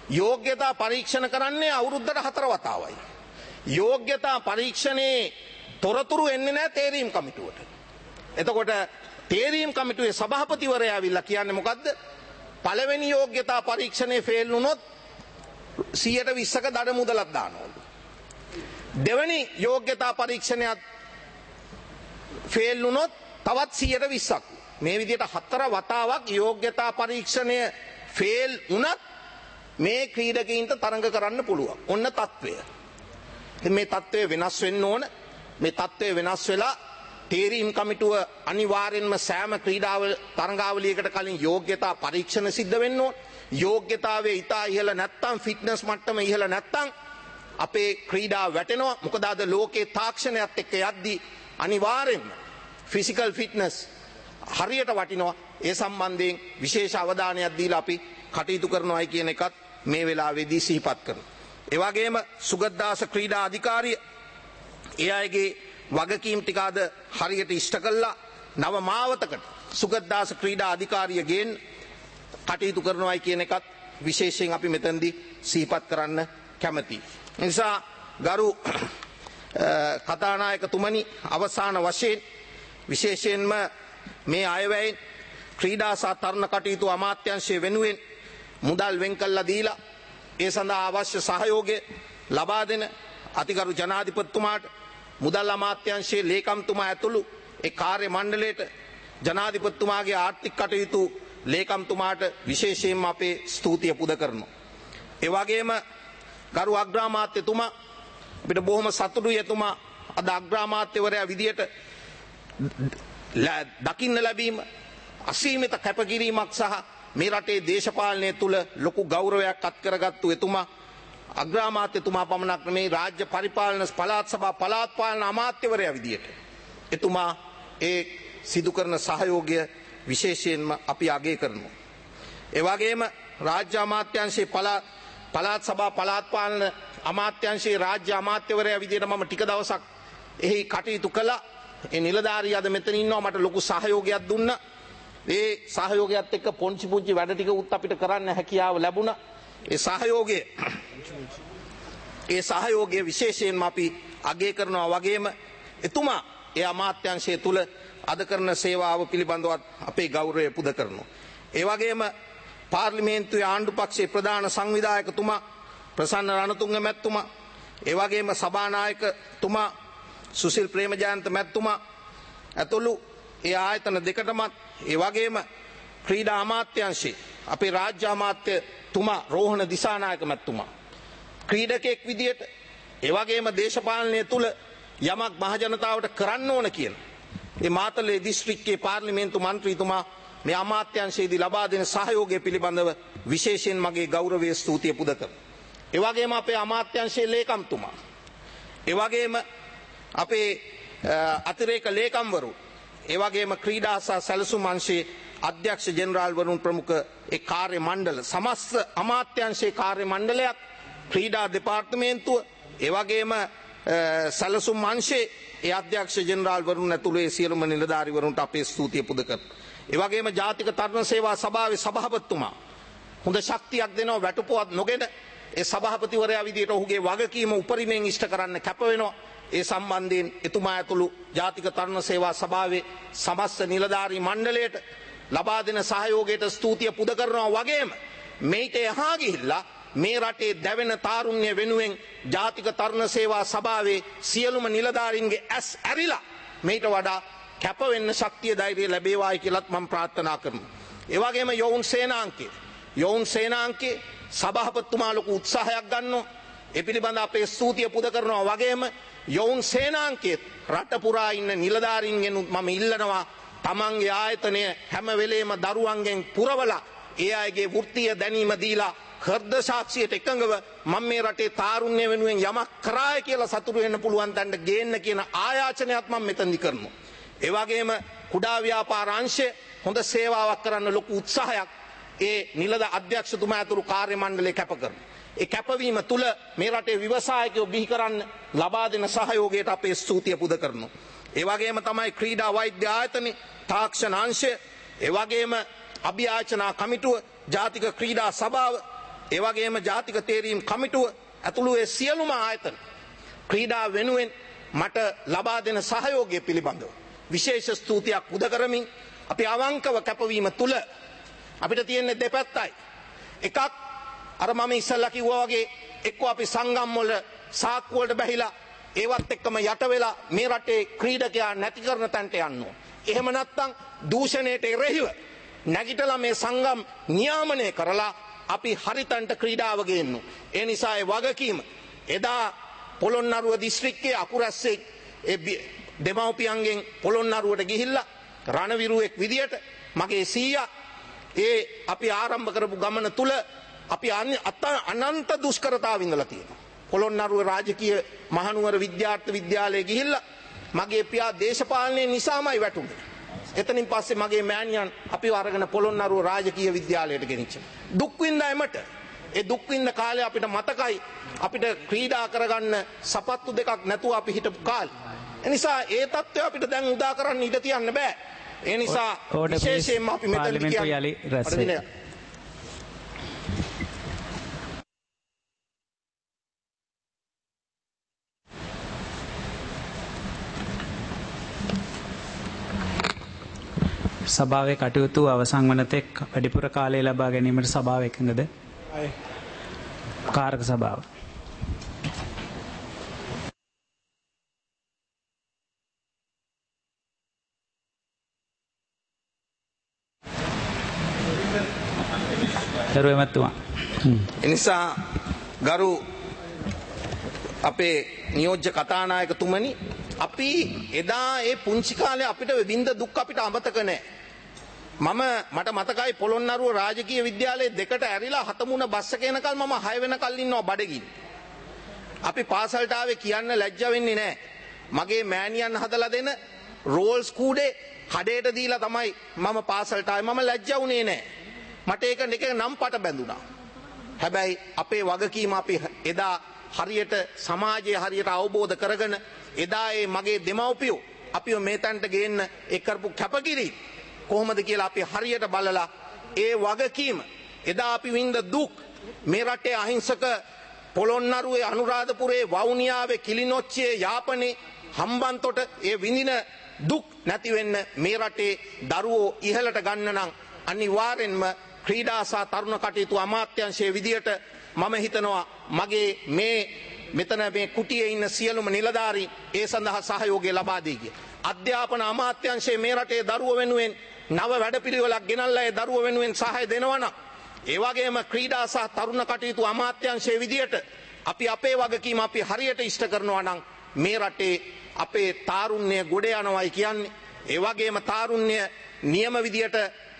යෝග්‍යතා පරීක්ෂණ කරන්නේ අවුරුද්දට හතර වතාවයි. යෝග්‍යතා පරීක්ෂණේ තොරතුරු එන්නේ නැහැ තේරීම් කමිටුවට. එතකොට තේරීම් කමිටුවේ සභාපතිවරයා ඇවිල්ලා කියන්නේ මොකද්ද? පළවෙනි යෝග්‍යතා පරීක්ෂණයේ ෆේල් වුණොත් සියයට විස්සක දඩ මුදලක් දානවලු. දෙවෙනි යෝග්‍යතා පරීක්ෂණයත් ෆේල් වුණොත් තවත් සියයට විස්සක්. මේ විදිහට හතර වතාවක් යෝග්‍යතා පරීක්ෂණය ෆේල් වුණත් මේ ක්‍රීඩකයින්ට තරඟ කරන්න පුළුවන්. ඔන්න තත්ත්වය. මේ තත්ත්වය වෙනස් වෙන්න ඕන. මේ තත්ත්වය වෙනස් වෙලා තේරීම් කමිටුව අනිවාර්යෙන්ම සෑම ක්‍රීඩාව තරඟාවලියකට කලින් යෝග්‍යතා පරීක්ෂණ සිද්ධ වෙන්න ඕන. යෝග්‍යතාවයේ ඉතා ඉහළ නැත්තම් ෆිට්නස් මට්ටම ඉහළ නැත්තම් අපේ ක්‍රීඩා වැටෙනවා. මොකද අද ලෝකේ තාක්ෂණයත් එක්ක යද්දී අනිවාර්යෙන්ම ෆිසිකල් ෆිට්නස් හරියට වටිනවා. ඒ සම්බන්ධයෙන් විශේෂ අවධානයක් දීලා අපි කටයුතු කරනවායි කියන එකත් මේ වෙලාවේදී සිහිපත් කරනවා. ඒ වගේම සුගතදාස ක්‍රීඩා අධිකාරිය ඒ අයගේ වගකීම් ටික අද හරියට ඉෂ්ට කළා. නව මාවතකට සුගතදාස ක්‍රීඩා අධිකාරිය ගෙන් කටයුතු කරනවායි කියන එකත් විශේෂයෙන් අපි මෙතනදී සිහිපත් කරන්න කැමතියි. ඒ නිසා ගරු කතානායකතුමනි අවසාන වශයෙන් විශේෂයෙන්ම මේ අයවැයෙන් ක්‍රීඩා සහ තරුණ කටයුතු අමාත්‍යාංශය වෙනුවෙන් මුදල් වෙන් කළා දීලා ඒ සඳහා අවශ්‍ය සහයෝගය ලබා දෙන අතිගරු ජනාධිපතිතුමාට මුදල් අමාත්‍යාංශයේ ලේකම්තුමා ඇතුළු ඒ කාර්ය මණ්ඩලයට ජනාධිපතිතුමාගේ ආර්ථික කටයුතු ලේකම්තුමාට විශේෂයෙන්ම අපේ ස්තුතිය පුද කරනවා. ඒ වගේම ගරු අග්‍රාමාත්‍යතුමා අපිට බොහොම සතුටුයි එතුමා අද අග්‍රාමාත්‍යවරයා විදියට දකින්න ලැබීම අසීමිත කැපකිරීමක් සහ මේ රටේ දේශපාලනය තුල ලොකු ගෞරවයක් අත් කරගත්තු එතුමා අග්‍රාමාත්‍යතුමා පමණක් නෙමේ රාජ්‍ය පරිපාලන පළාත් සභා පළාත් පාලන අමාත්‍යවරයා විදියට එතුමා ඒ සිදු කරන සහයෝගය විශේෂයෙන්ම අපි අගය කරනවා. ඒ වගේම රාජ්‍ය අමාත්‍යාංශයේ පළාත් පළාත් සභා පළාත් පාලන අමාත්‍යාංශයේ රාජ්‍ය අමාත්‍යවරයා විදියට මම ටික දවසක් එහි කටයුතු කළා. ඒ නිලධාරී අද මෙතන ඉන්නවා මට ලොකු සහයෝගයක් දුන්නා. ඒ සහයෝගයත් එක්ක පොන්චි පුංචි වැඩ ටික උත් අපිට කරන්න හැකියාව ලැබුණා. ඒ සහයෝගය ඒ සහයෝගය විශේෂයෙන්ම අපි අගය කරනවා වගේම එතුමා ඒ අමාත්‍යාංශය තුල අද කරන සේවාව පිළිබඳව අපේ ගෞරවය පුද කරනවා. ඒ වගේම පාර්ලිමේන්තුවේ ආණ්ඩු පක්ෂයේ ප්‍රධාන සංවිධායකතුමා ප්‍රසන්න රණතුංග මැතිතුමා ඒ වගේම සභානායකතුමා සුසිල් ප්‍රේමජයන්ත මැතිතුමා ඇතුළු ඒ ආයතන දෙකටමත් ඒ වගේම ක්‍රීඩා අමාත්‍යාංශයේ අපේ රාජ්‍ය අමාත්‍යතුමා රෝහණ දිසානායක මැතිතුමා ක්‍රීඩකෙක් විදියට ඒ වගේම දේශපාලනය තුල යමක් මහජනතාවට කරන්න ඕන කියන ඒ මාතලේ දිස්ත්‍රික්කයේ පාර්ලිමේන්තු මන්ත්‍රීතුමා මේ අමාත්‍යාංශයේදී ලබා දෙන සහයෝගය පිළිබඳව විශේෂයෙන් මගේ ගෞරවයේ ස්තුතිය පුද කරනවා. ඒ වගේම අපේ අමාත්‍යාංශයේ ලේකම්තුමා ඒ වගේම අපේ අතිරේක ලේකම්වරු ඒ වගේම ක්‍රීඩා සහ සැලසුම් අංශයේ අධ්‍යක්ෂ ජෙනරාල් වරුන් ප්‍රමුඛ ඒ කාර්ය මණ්ඩල සමස්ත අමාත්‍යාංශයේ කාර්ය මණ්ඩලයක් ක්‍රීඩා දෙපාර්තමේන්තුව ඒ වගේම සැලසුම් අංශයේ ඒ අධ්‍යක්ෂ ජෙනරාල් වරුන් ඇතුළු ඒ සියලුම නිලධාරීවරුන්ට අපේ ස්තුතිය පුද කරනවා. ඒ වගේම ජාතික තරුණ සේවා සභාවේ සභාපතිතුමා හොඳ ශක්තියක් දෙනවා වැටුපුවත් නොගෙන ඒ සභාපතිවරයා විදියට ඔහුගේ වගකීම උපරිමයෙන් ඉෂ්ට කරන්න කැප වෙනවා. ඒ සම්බන්ධයෙන් එතුමා ඇතුළු ජාතික තරුණ සේවා සභාවේ සමස්ත නිලධාරී මණ්ඩලයට ලබා දෙන සහයෝගයට ස්තුතිය පුද කරනවා වගේම මේක එහා ගිහිල්ලා මේ රටේ දැවෙන තාරුණ්‍ය වෙනුවෙන් ජාතික තරුණ සේවා සභාවේ සියලුම නිලධාරීන්ගේ ඇස් ඇරිලා මේට වඩා කැප වෙන්න ශක්තිය ධෛර්යය ලැබේවායි කියලාත් මම ප්‍රාර්ථනා කරනවා. ඒ වගේම යෝන් සේනාංකේ යෝන් සේනාංකේ සභාපතිතුමා ලොකු උත්සාහයක් ගන්නවා. ඒ පිළිබඳ අපේ ස්තුතිය පුද කරනවා වගේම යෝන් සේනාංකේ රට පුරා ඉන්න නිලධාරීන්ගෙන් මම ඉල්ලනවා තමන්ගේ ආයතනය හැම වෙලේම දරුවන්ගෙන් පුරවලා ඒ අයගේ වෘත්තීය දැනීම දීලා හෘද සාක්ෂියට එකඟව මම මේ රටේ තාරුණ්‍ය වෙනුවෙන් යමක් කරාය කියලා සතුටු වෙන්න පුළුවන් තැනට ගේන්න කියන ආයාචනයත් මම මෙතනදි කරනවා. ඒ වගේම කුඩා ව්‍යාපාර අංශය හොඳ සේවාවක් කරන්න ලොකු උත්සාහයක් ඒ නිලධ අධ්‍යක්ෂතුමා ඇතුළු කාර්ය මණ්ඩලය කැප කරනවා. ඒ කැපවීම තුල මේ රටේ ව්‍යවසායකයෝ බිහි කරන්න ලබා දෙන සහයෝගයට අපේ ස්තුතිය පුද කරනවා. ඒ වගේම තමයි ක්‍රීඩා වෛද්‍ය ආයතනයේ තාක්ෂණ අංශය, ඒ වගේම අභියාචනා කමිටුව, ජාතික ක්‍රීඩා සභාව, ඒ වගේම ජාතික තේරීම් කමිටුව ඇතුළු ඒ සියලුම ආයතන ක්‍රීඩා වෙනුවෙන් මට ලබා දෙන සහයෝගය පිළිබඳව විශේෂ ස්තුතියක් පුද කරමින් අපි අවංකව කැපවීම තුල අපිට තියෙන දෙපැත්තයි. එකක් අර මම ඉස්සල්ලා කිව්වා වගේ එක්ක අපි සංගම් වල සාක්කු වලට බැහිලා ඒවත් එක්කම යට වෙලා මේ රටේ ක්‍රීඩකයා නැති කරන තැනට යන්න ඕන. එහෙම නැත්නම් දූෂණයට එරෙහිව නැගිටලා මේ සංගම් නියාමනය කරලා අපි හරිතන්ට ක්‍රීඩාව ගේන්න. ඒ නිසා ඒ වගකීම එදා පොළොන්නරුව දිස්ත්‍රික්කයේ අකුරැස්සේ ඒ දෙමව්පියන්ගෙන් පොළොන්නරුවට ගිහිල්ලා රණවිරුවෙක් විදියට මගේ සීයා ඒ අපි ආරම්භ කරපු ගමන තුල අපි අනන්ත දුෂ්කරතා විඳලා තියෙනවා. පොළොන්නරුව රාජකීය මහනුවර විද්‍යාර්ථ විද්‍යාලයේ ගිහිල්ලා මගේ පියා දේශපාලනය නිසාමයි වැටුනේ. එතනින් පස්සේ මගේ මෑණියන් අපිව අරගෙන පොළොන්නරුව රාජකීය විද්‍යාලයට ගෙනිච්ච. දුක් විඳා එමට. ඒ දුක් විඳ කාලේ අපිට මතකයි අපිට ක්‍රීඩා කරගන්න සපත්තු දෙකක් නැතුව අපි හිටපු කාලේ. ඒ නිසා ඒ තත්ත්වය අපිට දැන් උදා කරන්න ඉඩ තියන්න බෑ. ඒ නිසා විශේෂයෙන්ම අපි මෙතන කියන්නේ සභාවේ කටයුතු අවසන් වන තෙක් වැඩිපුර කාලය ලබා ගැනීමට සභාව එකඟද? කාරක සභාව. දරුව එමත්තුමා. එනිසා ගරු අපේ නියෝජ්‍ය කතානායකතුමනි අපි එදා ඒ පුංචි කාලේ අපිට විඳ දුක් අපිට අමතක නැහැ. මම මට මතකයි පොළොන්නරුව රාජකීය විද්‍යාලයේ දෙකට ඇරිලා හතමුණ බස් එක එනකල් මම හය වෙනකල් ඉන්නවා බඩගින්න. අපි පාසලට ආවේ කියන්න ලැජ්ජ වෙන්නේ නැහැ. මගේ මෑණියන් හදලා දෙන රෝල්ස් කූඩේ කඩේට දීලා තමයි මම පාසලට ආවේ. මම ලැජ්ජ වුණේ නැහැ. මට ඒක එක නම් පට බැඳුණා. හැබැයි අපේ වගකීම අපි එදා හරියට සමාජයේ හරියට අවබෝධ කරගෙන එදා ඒ මගේ දෙමව්පියෝ අපිව මේ තැනට ගේන්න ඒ කරපු කැපකිරීම කොහොමද කියලා අපි හරියට බලලා ඒ වගකීම එදා අපි විඳ දුක් මේ රටේ අහිංසක පොළොන්නරුවේ අනුරාධපුරේ වවුනියාවේ කිලිනොච්චියේ යාපනයේ හම්බන්තොට ඒ විඳින දුක් නැති වෙන්න මේ රටේ දරුවෝ ඉහළට ගන්න නම් අනිවාර්යෙන්ම ක්‍රීඩා සහ තරුණ කටයුතු අමාත්‍යාංශයේ විදියට මම හිතනවා මගේ මේ මෙතන මේ කුටියේ ඉන්න සියලුම නිලධාරීන් ඒ සඳහා සහයෝගය ලබා දී කිය. අධ්‍යාපන අමාත්‍යාංශයේ මේ රටේ දරුවෝ වෙනුවෙන් නව වැඩපිළිවෙලක් ගෙනල්ලා ඒ දරුවෝ වෙනුවෙන් සහාය දෙනවා නම් ඒ වගේම ක්‍රීඩා සහ තරුණ කටයුතු අමාත්‍යාංශයේ විදියට අපි අපේ වගකීම අපි හරියට ඉෂ්ට කරනවා නම් මේ රටේ අපේ තාරුණ්‍ය ගොඩ යනවායි කියන්නේ. ඒ වගේම තාරුණ්‍ය නියම විදියට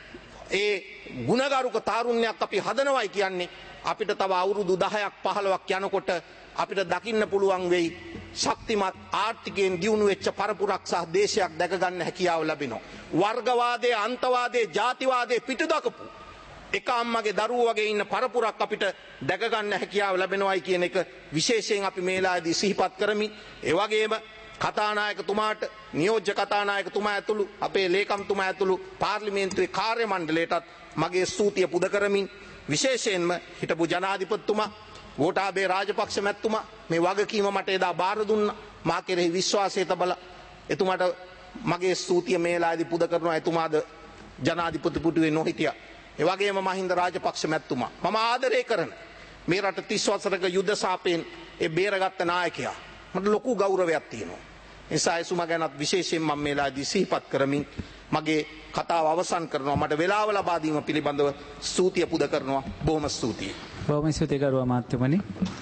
ඒ ගුණගරුක තාරුණ්‍යයක් අපි හදනවායි කියන්නේ අපිට තව අවුරුදු දහයක් පහළොවක් යනකොට අපිට දකින්න පුළුවන් වෙයි ශක්තිමත් ආර්ථිකයෙන් දියුණු වෙච්ච පරපුරක් සහ දේශයක් දැක ගන්න හැකියාව ලැබෙනවා. වර්ගවාදයේ අන්තවාදයේ ජාතිවාදයේ පිටුදකපු එක අම්මගේ දරුවෝ වගේ ඉන්න පරපුරක් අපිට දැක ගන්න හැකියාව ලැබෙනවායි කියන එක විශේෂයෙන් අපි මේ වෙලාවේදී සිහිපත් කරමින් ඒ වගේම කතානායකතුමාට නියෝජ්‍ය කතානායකතුමා ඇතුළු අපේ ලේකම්තුමා ඇතුළු පාර්ලිමේන්තුවේ කාර්ය මණ්ඩලයටත් මගේ ස්තුතිය පුද කරමින් විශේෂයෙන්ම හිටපු ජනාධිපතිතුමා ගෝඨාභය රාජපක්ෂ මැතිතුමා මේ වගකීම මට එදා බාර දුන්නා. මා කෙරෙහි විශ්වාසය තබලා එතුමාට මගේ ස්තුතිය මේ වෙලාවේදී පුද කරනවා. එතුමාද ජනාධිපති පුටුවේ නොහිටියා. ඒ වගේම මහින්ද රාජපක්ෂ මැතිතුමා මම ආදරය කරන මේ රට තිස් වසරක යුද්ධ සාපයෙන් ඒ බේරගත්ත නායකයා මට ලොකු ගෞරවයක් තියෙනවා. නිසා එතුමා ගැනත් විශේෂයෙන් මම මේ වෙලාවේදී සිහිපත් කරමින් මගේ කතාව අවසන් කරනවා. මට වෙලාව ලබා දීම පිළිබඳව ස්තුතිය පුද කරනවා. බොහොම ස්තුතියි. බොහොම ස්තුතියි ගරුව අමාත්‍යමනි.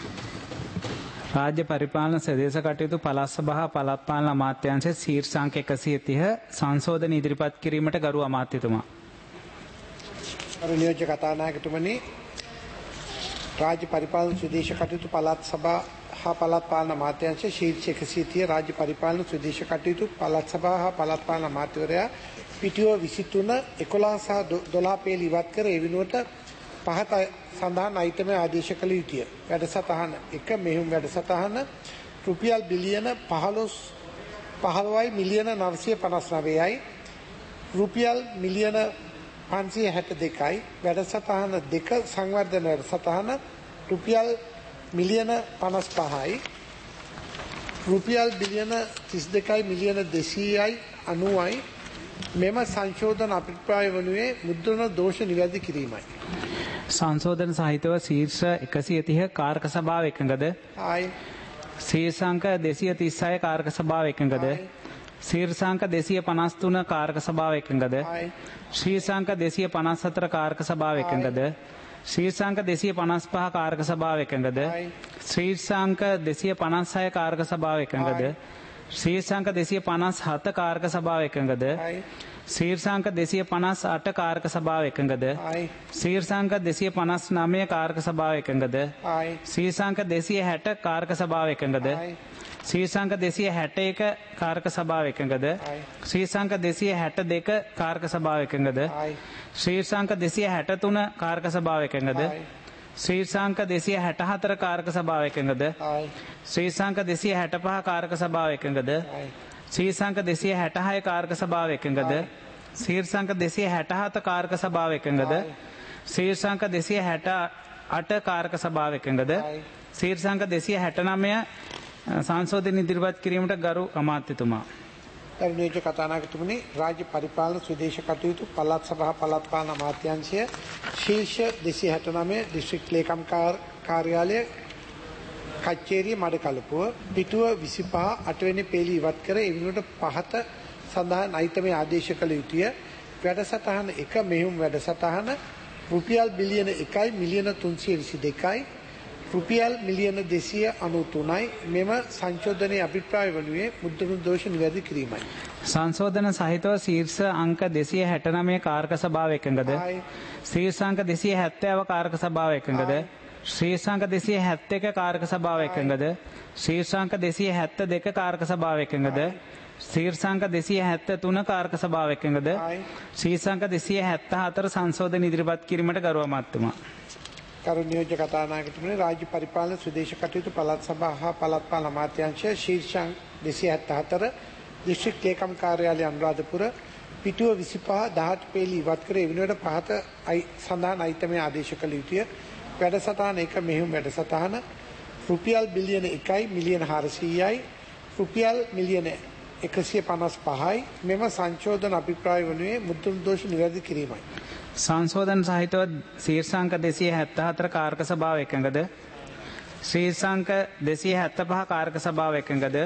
රාජ්‍ය පරිපාලන සදේශ කටයුතු පළාත් සභා පළාත් පාලන අමාත්‍යාංශයේ ශීර්ෂාංක එකසිය තිහ සංශෝධන ඉදිරිපත් කිරීමට ගරුව අමාත්‍යතුමා. අර නියෝජ්‍ය කතානායකතුමනි රාජ්‍ය පරිපාලන සදේශ කටයුතු පළාත් සභා හා පළාත් පාලන අමාත්‍යාංශයේ ශීර්ෂ එකසිය තිහ රාජ්‍ය පරිපාලන සදේශ කටයුතු පළාත් සභා හා පළාත් පාලන අමාත්‍යවරයා පිටියෝ විසිතුන එකොළහ සහ දොළහ පේළ ඉවත් කර ඒ වෙනුවට පහත සඳහන් අයිටම ආදේශ කළ යුතුය. වැඩසටහන එක මෙහුම් වැඩසටහන රුපියල් බිලියන පහළොවයි මිලියන නවසිය පනස් නවයයි රුපියල් මිලියන පන්සිය හැට දෙකයි වැඩසටහන දෙක සංවර්ධන වැඩසටහන රුපියල් මිලියන පනස් පහයි රුපියල් බිලියන තිස් දෙකයි මිලියන දෙසීයයි අනූවයි මෙම සංශෝධන අභිප්‍රාය වනුයේ මුද්‍රණ දෝෂ නිවැරදි කිරීමයි. සංශෝධන සහිතව ශීර්ෂ එකසිය තිහ කාර්ක සභාව එකඟද? ආයි ශීර්ෂාංක දෙසිය තිස්හය කාර්ක සභාව එකඟද? ශීර්ෂාංක දෙසිය පනස් තුන කාර්ක සභාව එකඟද? ආයි ශීර්ෂාංක දෙසිය පනස් හතර කාර්ක සභාව එකඟද? ශීර්ෂාංක දෙසිය පනස් පහ කාර්ක සභාව එකඟද? ශීර්ෂාංක දෙසිය පනස් හය කාර්ක සභාව එකඟද? ශීර්ෂාංක දෙසිය පනස් හත කාර්ක සභාව එකඟද? ශීර්ෂාංක දෙසිය පනස් අට කාර්ක සභාව එකඟද? ශීර්ෂාංක දෙසිය පනස් නවය කාර්ක සභාව එකඟද? ශීර්ෂාංක දෙසිය හැට කාර්ක සභාව එකඟද? ශීර්ෂාංක දෙසිය හැට එක කාර්ක සභාව එකඟද? ශීර්ෂාංක දෙසිය හැට දෙක කාර්ක සභාව එකඟද? ශීර්ෂාංක දෙසිය හැට තුන කාර්ක සභාව එකඟද? ශීර්ෂාංක දෙසිය හැට හතර කාර්ක සභාව එකඟද? ශීර්ෂාංක දෙසිය හැට පහ කාර්ක සභාව එකඟද? ශීර්ෂාංක දෙසිය හැට හය කාර්ක සභාව එකඟද? ශීර්ෂාංක දෙසිය හැට හත කාර්ක සභාව එකඟද? ශීර්ෂාංක දෙසිය හැට අට කාර්ක සභාව එකඟද? ශීර්ෂාංක දෙසිය හැට නවය සංශෝධන ඉදිරිපත් කිරීමට ගරු අමාත්‍යතුමා. නියෝජ්‍ය කතානායකතුමනි, රාජ්‍ය පරිපාලන ස්වදේශ කටයුතු පළාත් සභා පළාත් පාලන අමාත්‍යාංශය ශීර්ෂ දෙසිය හැට නවය දිස්ත්‍රික් ලේකම් කාර්යාලය කච්චේරිය මඩකලපුව පිටුව විසිපහ අටවෙනි පේලි ඉවත් කර එවිනුවට පහත සඳහන් අයිතමේ ආදේශ කළ යුතුය. වැඩසටහන එක මෙහෙයුම් වැඩසටහන රුපියල් බිලියන එකයි මිලියන තුන්සිය විසි දෙකයි රුපියල් මිලියන දෙසිය අනූතුනයි මෙම සංශෝධනයේ අභිප්‍රාය වනුයේ මුද්‍රණ දෝෂ නිවැරදි කිරීමයි. සංශෝධන සහිතව ශීර්ෂ අංක දෙසිය හැට නවය කාර්ක සභාව එකඟද? ශීර්ෂාංක දෙසිය හැත්තෑව කාර්ක සභාව එකඟද? ශීර්ෂාංක දෙසිය හැත්ත එක කාර්ක සභාව එකඟද? ශීර්ෂාංක දෙසිය හැත්ත දෙක කාර්ක සභාව එකඟද? ශීර්ෂාංක දෙසිය හැත්ත තුන කාර්ක සභාව එකඟද? ශීර්ෂාංක දෙසිය හැත්ත හතර සංශෝධන ඉදිරිපත් කිරීමට ගරු අමාත්‍යතුමා. කරු නියෝජ්‍ය කතානායකතුමනි, රාජ්‍ය පරිපාලන ස්වදේශ කටයුතු පළාත් සභා හා පළාත් පාලන අමාත්‍යාංශය ශීර්ෂාංක දෙසිය හැත්ත හතර දිස්ත්‍රික් ලේකම් කාර්යාලය අනුරාධපුර පිටුව විසිපහ දහඅට පේලි ඉවත් කර එවිනුවට පහත සඳහන් අයිතමේ ආදේශ කළ යුතුය. වැඩසටහන එක මෙහෙයුම් වැඩසටහන රුපියල් බිලියන එකයි මිලියන හාරසීයයි රුපියල් මිලියන එකසිය පනස් පහයි මෙම සංශෝධන අභිප්‍රාය වනුයේ මුද්‍රණ දෝෂ නිවැරදි කිරීමයි. සංශෝධන සහිතව ශීර්ෂාංක දෙසිය හැත්ත හතර කාර්ක සභාව එකඟද? ශීර්ෂාංක දෙසිය හැත්ත පහ කාර්ක සභාව එකඟද?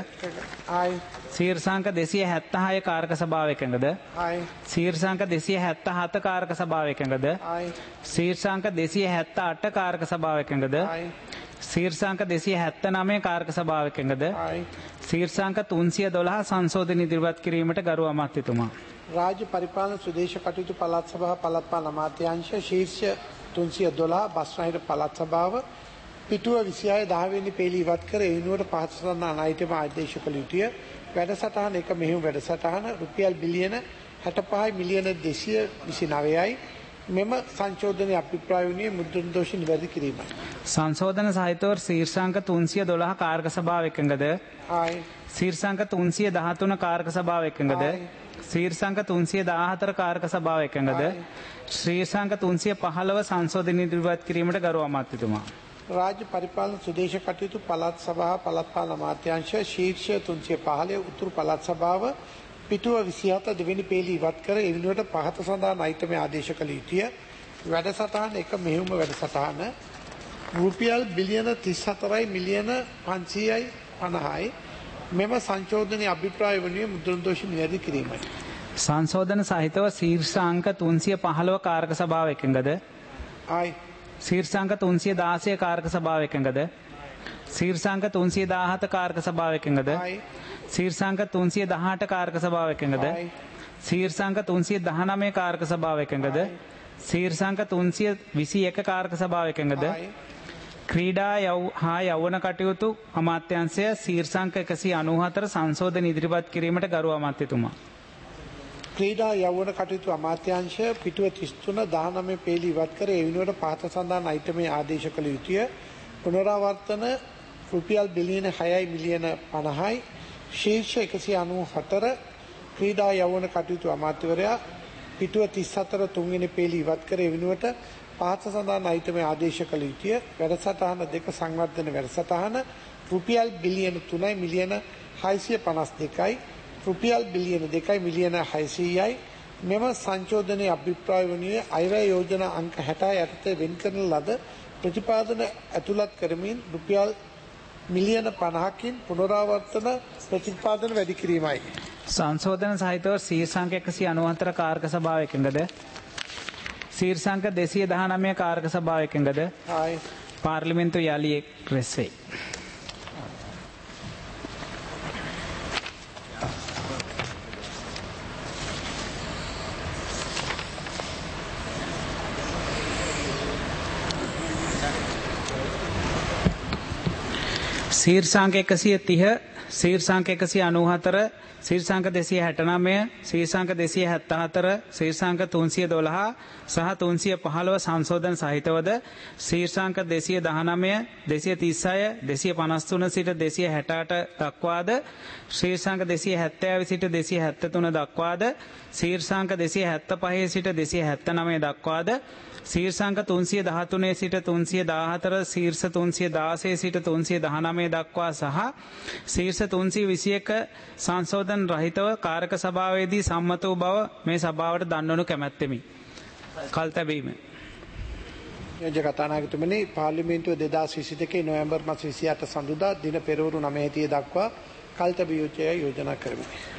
ශීර්ෂාංක දෙසිය හැත්ත හය කාර්ක සභාව එකඟද? ශීර්ෂාංක දෙසිය හැත්ත හත කාර්ක සභාව එකඟද? ශීර්ෂාංක දෙසිය හැත්ත අට කාර්ක සභාව එකඟද? ශීර්ෂාංක දෙසිය හැත්ත නවය කාර්ක සභාව එකඟද? ශීර්ෂාංක තුන්සිය දොළහ සංශෝධන ඉදිරිපත් කිරීමට ගරු අමාත්‍යතුමා. රාජ්‍ය පරිපාලන ස්වදේශ කටයුතු පළාත් සභා පළාත් පාලන අමාත්‍යාංශ ශීර්ෂ තුන්සිය දොළහ බස්නාහිර පළාත් සභාව පිටුව විසිහය දහවෙනි පේලි ඉවත් කර එවිනුවට පහත සඳහන් අයිතම ආදේශ කළ යුතුය. වැඩසටහන එක මෙහෙයුම් වැඩසටහන රුපියල් බිලියන හැට පහයි මිලියන දෙසිය විසි නවයයි මෙම සංශෝධනයේ අභිප්‍රාය වනුයේ මුද්‍රණ දෝෂ නිවැරදි කිරීමයි. සංශෝධන සහිතව ශීර්ෂාංක තුන්සිය දොළහ කාර්ක සභාව එකඟද? ශීර්ෂාංක තුන්සිය දහතුන කාර්ක සභාව එකඟද? ශීර්ෂාංක තුන්සිය දහහතර කාර්ක සභාව එකඟද? ශීර්ෂාංක තුන්සිය පහළව සංශෝධන ඉදිරිපත් කිරීමට ගරු අමාත්‍යතුමා. රාජ්‍ය පරිපාලන ස්වදේශ කටයුතු පළාත් සභා පළාත් පාලන අමාත්‍යාංශ ශීර්ෂ තුන්සිය පහළ උතුරු පළාත් සභාව පිටුව විසිහත දෙවෙනි පේලි ඉවත් කර එවිනුවට පහත සඳහන් අයිතමේ ආදේශ කළ යුතුය. වැඩසටහන එක මෙහෙයුම වැඩසටහන රුපියල් බිලියන තිස් හතරයි මිලියන පන්සීයයි පනහයි මෙම සංශෝධනයේ අභිප්‍රාය වනුයේ මුද්‍රණ දෝෂ නිවැරදි කිරීමයි. සංශෝධන සහිතව ශීර්ෂාංක තුන්සිය පහළව කාර්ක සභාව එකඟද? ආයි ශීර්ෂාංක තුන්සිය දාසය කාර්ක සභාව එකඟද? ශීර්ෂාංක තුන්සිය දාහත කාර්ක සභාව එකඟද? ශීර්ෂාංක තුන්සිය දහඅට කාර්ක සභාව එකඟද? ශීර්ෂාංක තුන්සිය දහනවය කාර්ක සභාව එකඟද? ශීර්ෂාංක තුන්සිය විසි එක කාර්ක සභාව එකඟද? ක්‍රීඩා යව් හා යෞවන කටයුතු අමාත්‍යාංශය ශීර්ෂාංක එකසිය අනූහතර සංශෝධන ඉදිරිපත් කිරීමට ගරු අමාත්‍යතුමා. ක්‍රීඩා යෞවන කටයුතු අමාත්‍යාංශය පිටුව තිස් තුන දහනවය පේලි ඉවත් කර එවිනුවට පහත සඳහන් අයිතමේ ආදේශ කළ යුතුය. පුනරාවර්තන රුපියල් බිලියන හයයි මිලියන පනහයි ශීර්ෂ එකසිය අනූ හතර ක්‍රීඩා යෞවන කටයුතු අමාත්‍යවරයා පිටුව තිස් හතර තුන්වෙනි පේලි ඉවත් කර එවිනුවට පහත සඳහන් අයිතමේ ආදේශ කළ යුතුය. වැඩසටහන දෙක සංවර්ධන වැඩසටහන රුපියල් බිලියන තුනයි මිලියන හයසිය පනස් දෙකයි රුපියල් බිලියන දෙකයි මිලියන හයසීයයි. මෙම සංචෝධනයේ අභිප්‍රාය වනුයේ අයවැය යෝජනා අංක හැටයි යටතේ වෙන් කරන ලද ප්‍රතිපාදන ඇතුළත් කරමින් රුපියල් මිලියන පනහකින් පුනරාවර්තන ප්‍රතිපාදන වැඩි කිරීමයි. සංශෝධන සහිතව ශීර්ෂාංක එකසිය අනූහතර කාරක සභාව එකඟද? ශීර්ෂාංක දෙසිය දහනවය කාරක සභාව එකඟද? හායි. පාර්ලිමේන්තු යලි රැස් වේ. ශීර්ෂාංක එකසිය තිහ, ශීර්ෂාංක එකසිය අනූහතර, ශීර්ෂාංක දෙසිය හැටනවය, ශීර්ෂාංක දෙසිය හැත්තහතර, ශීර්ෂාංක තුන්සිය දොළහ සහ තුන්සිය පහළොව සංශෝධන සහිතවද ශීර්ෂාංක දෙසිය දහනවය, දෙසිය තිස්හය, දෙසිය පනස් තුන සිට දෙසිය හැටඅට දක්වාද ශීර්ෂාංක දෙසිය හැත්තෑව සිට දෙසිය හැත්තතුන දක්වාද ශීර්ෂාංක දෙසිය හැත්තපහේ සිට දෙසිය හැත්තනවය දක්වාද ශීර්ෂාංක තුන්සිය දහතුනේ සිට තුන්සිය දාහතර, ශීර්ෂ තුන්සිය දාසය සිට තුන්සිය දහනවය දක්වා සහ ශීර්ෂ තුන්සිය විසියක සංශෝධන රහිතව කාරක සභාවේදී සම්මත වූ බව මේ සභාවට දන්වනු කැමැත්තෙමි. කල් තැබීම. නියෝජ්‍ය කතානායකතුමනි, පාර්ලිමේන්තුව දෙදාස් විසි දෙකේ නොවැම්බර් මාස විසිඅට සඳුදා දින පෙරවරු නවය දක්වා කල් තැබිය යුතුයි යෝජනා කරමි.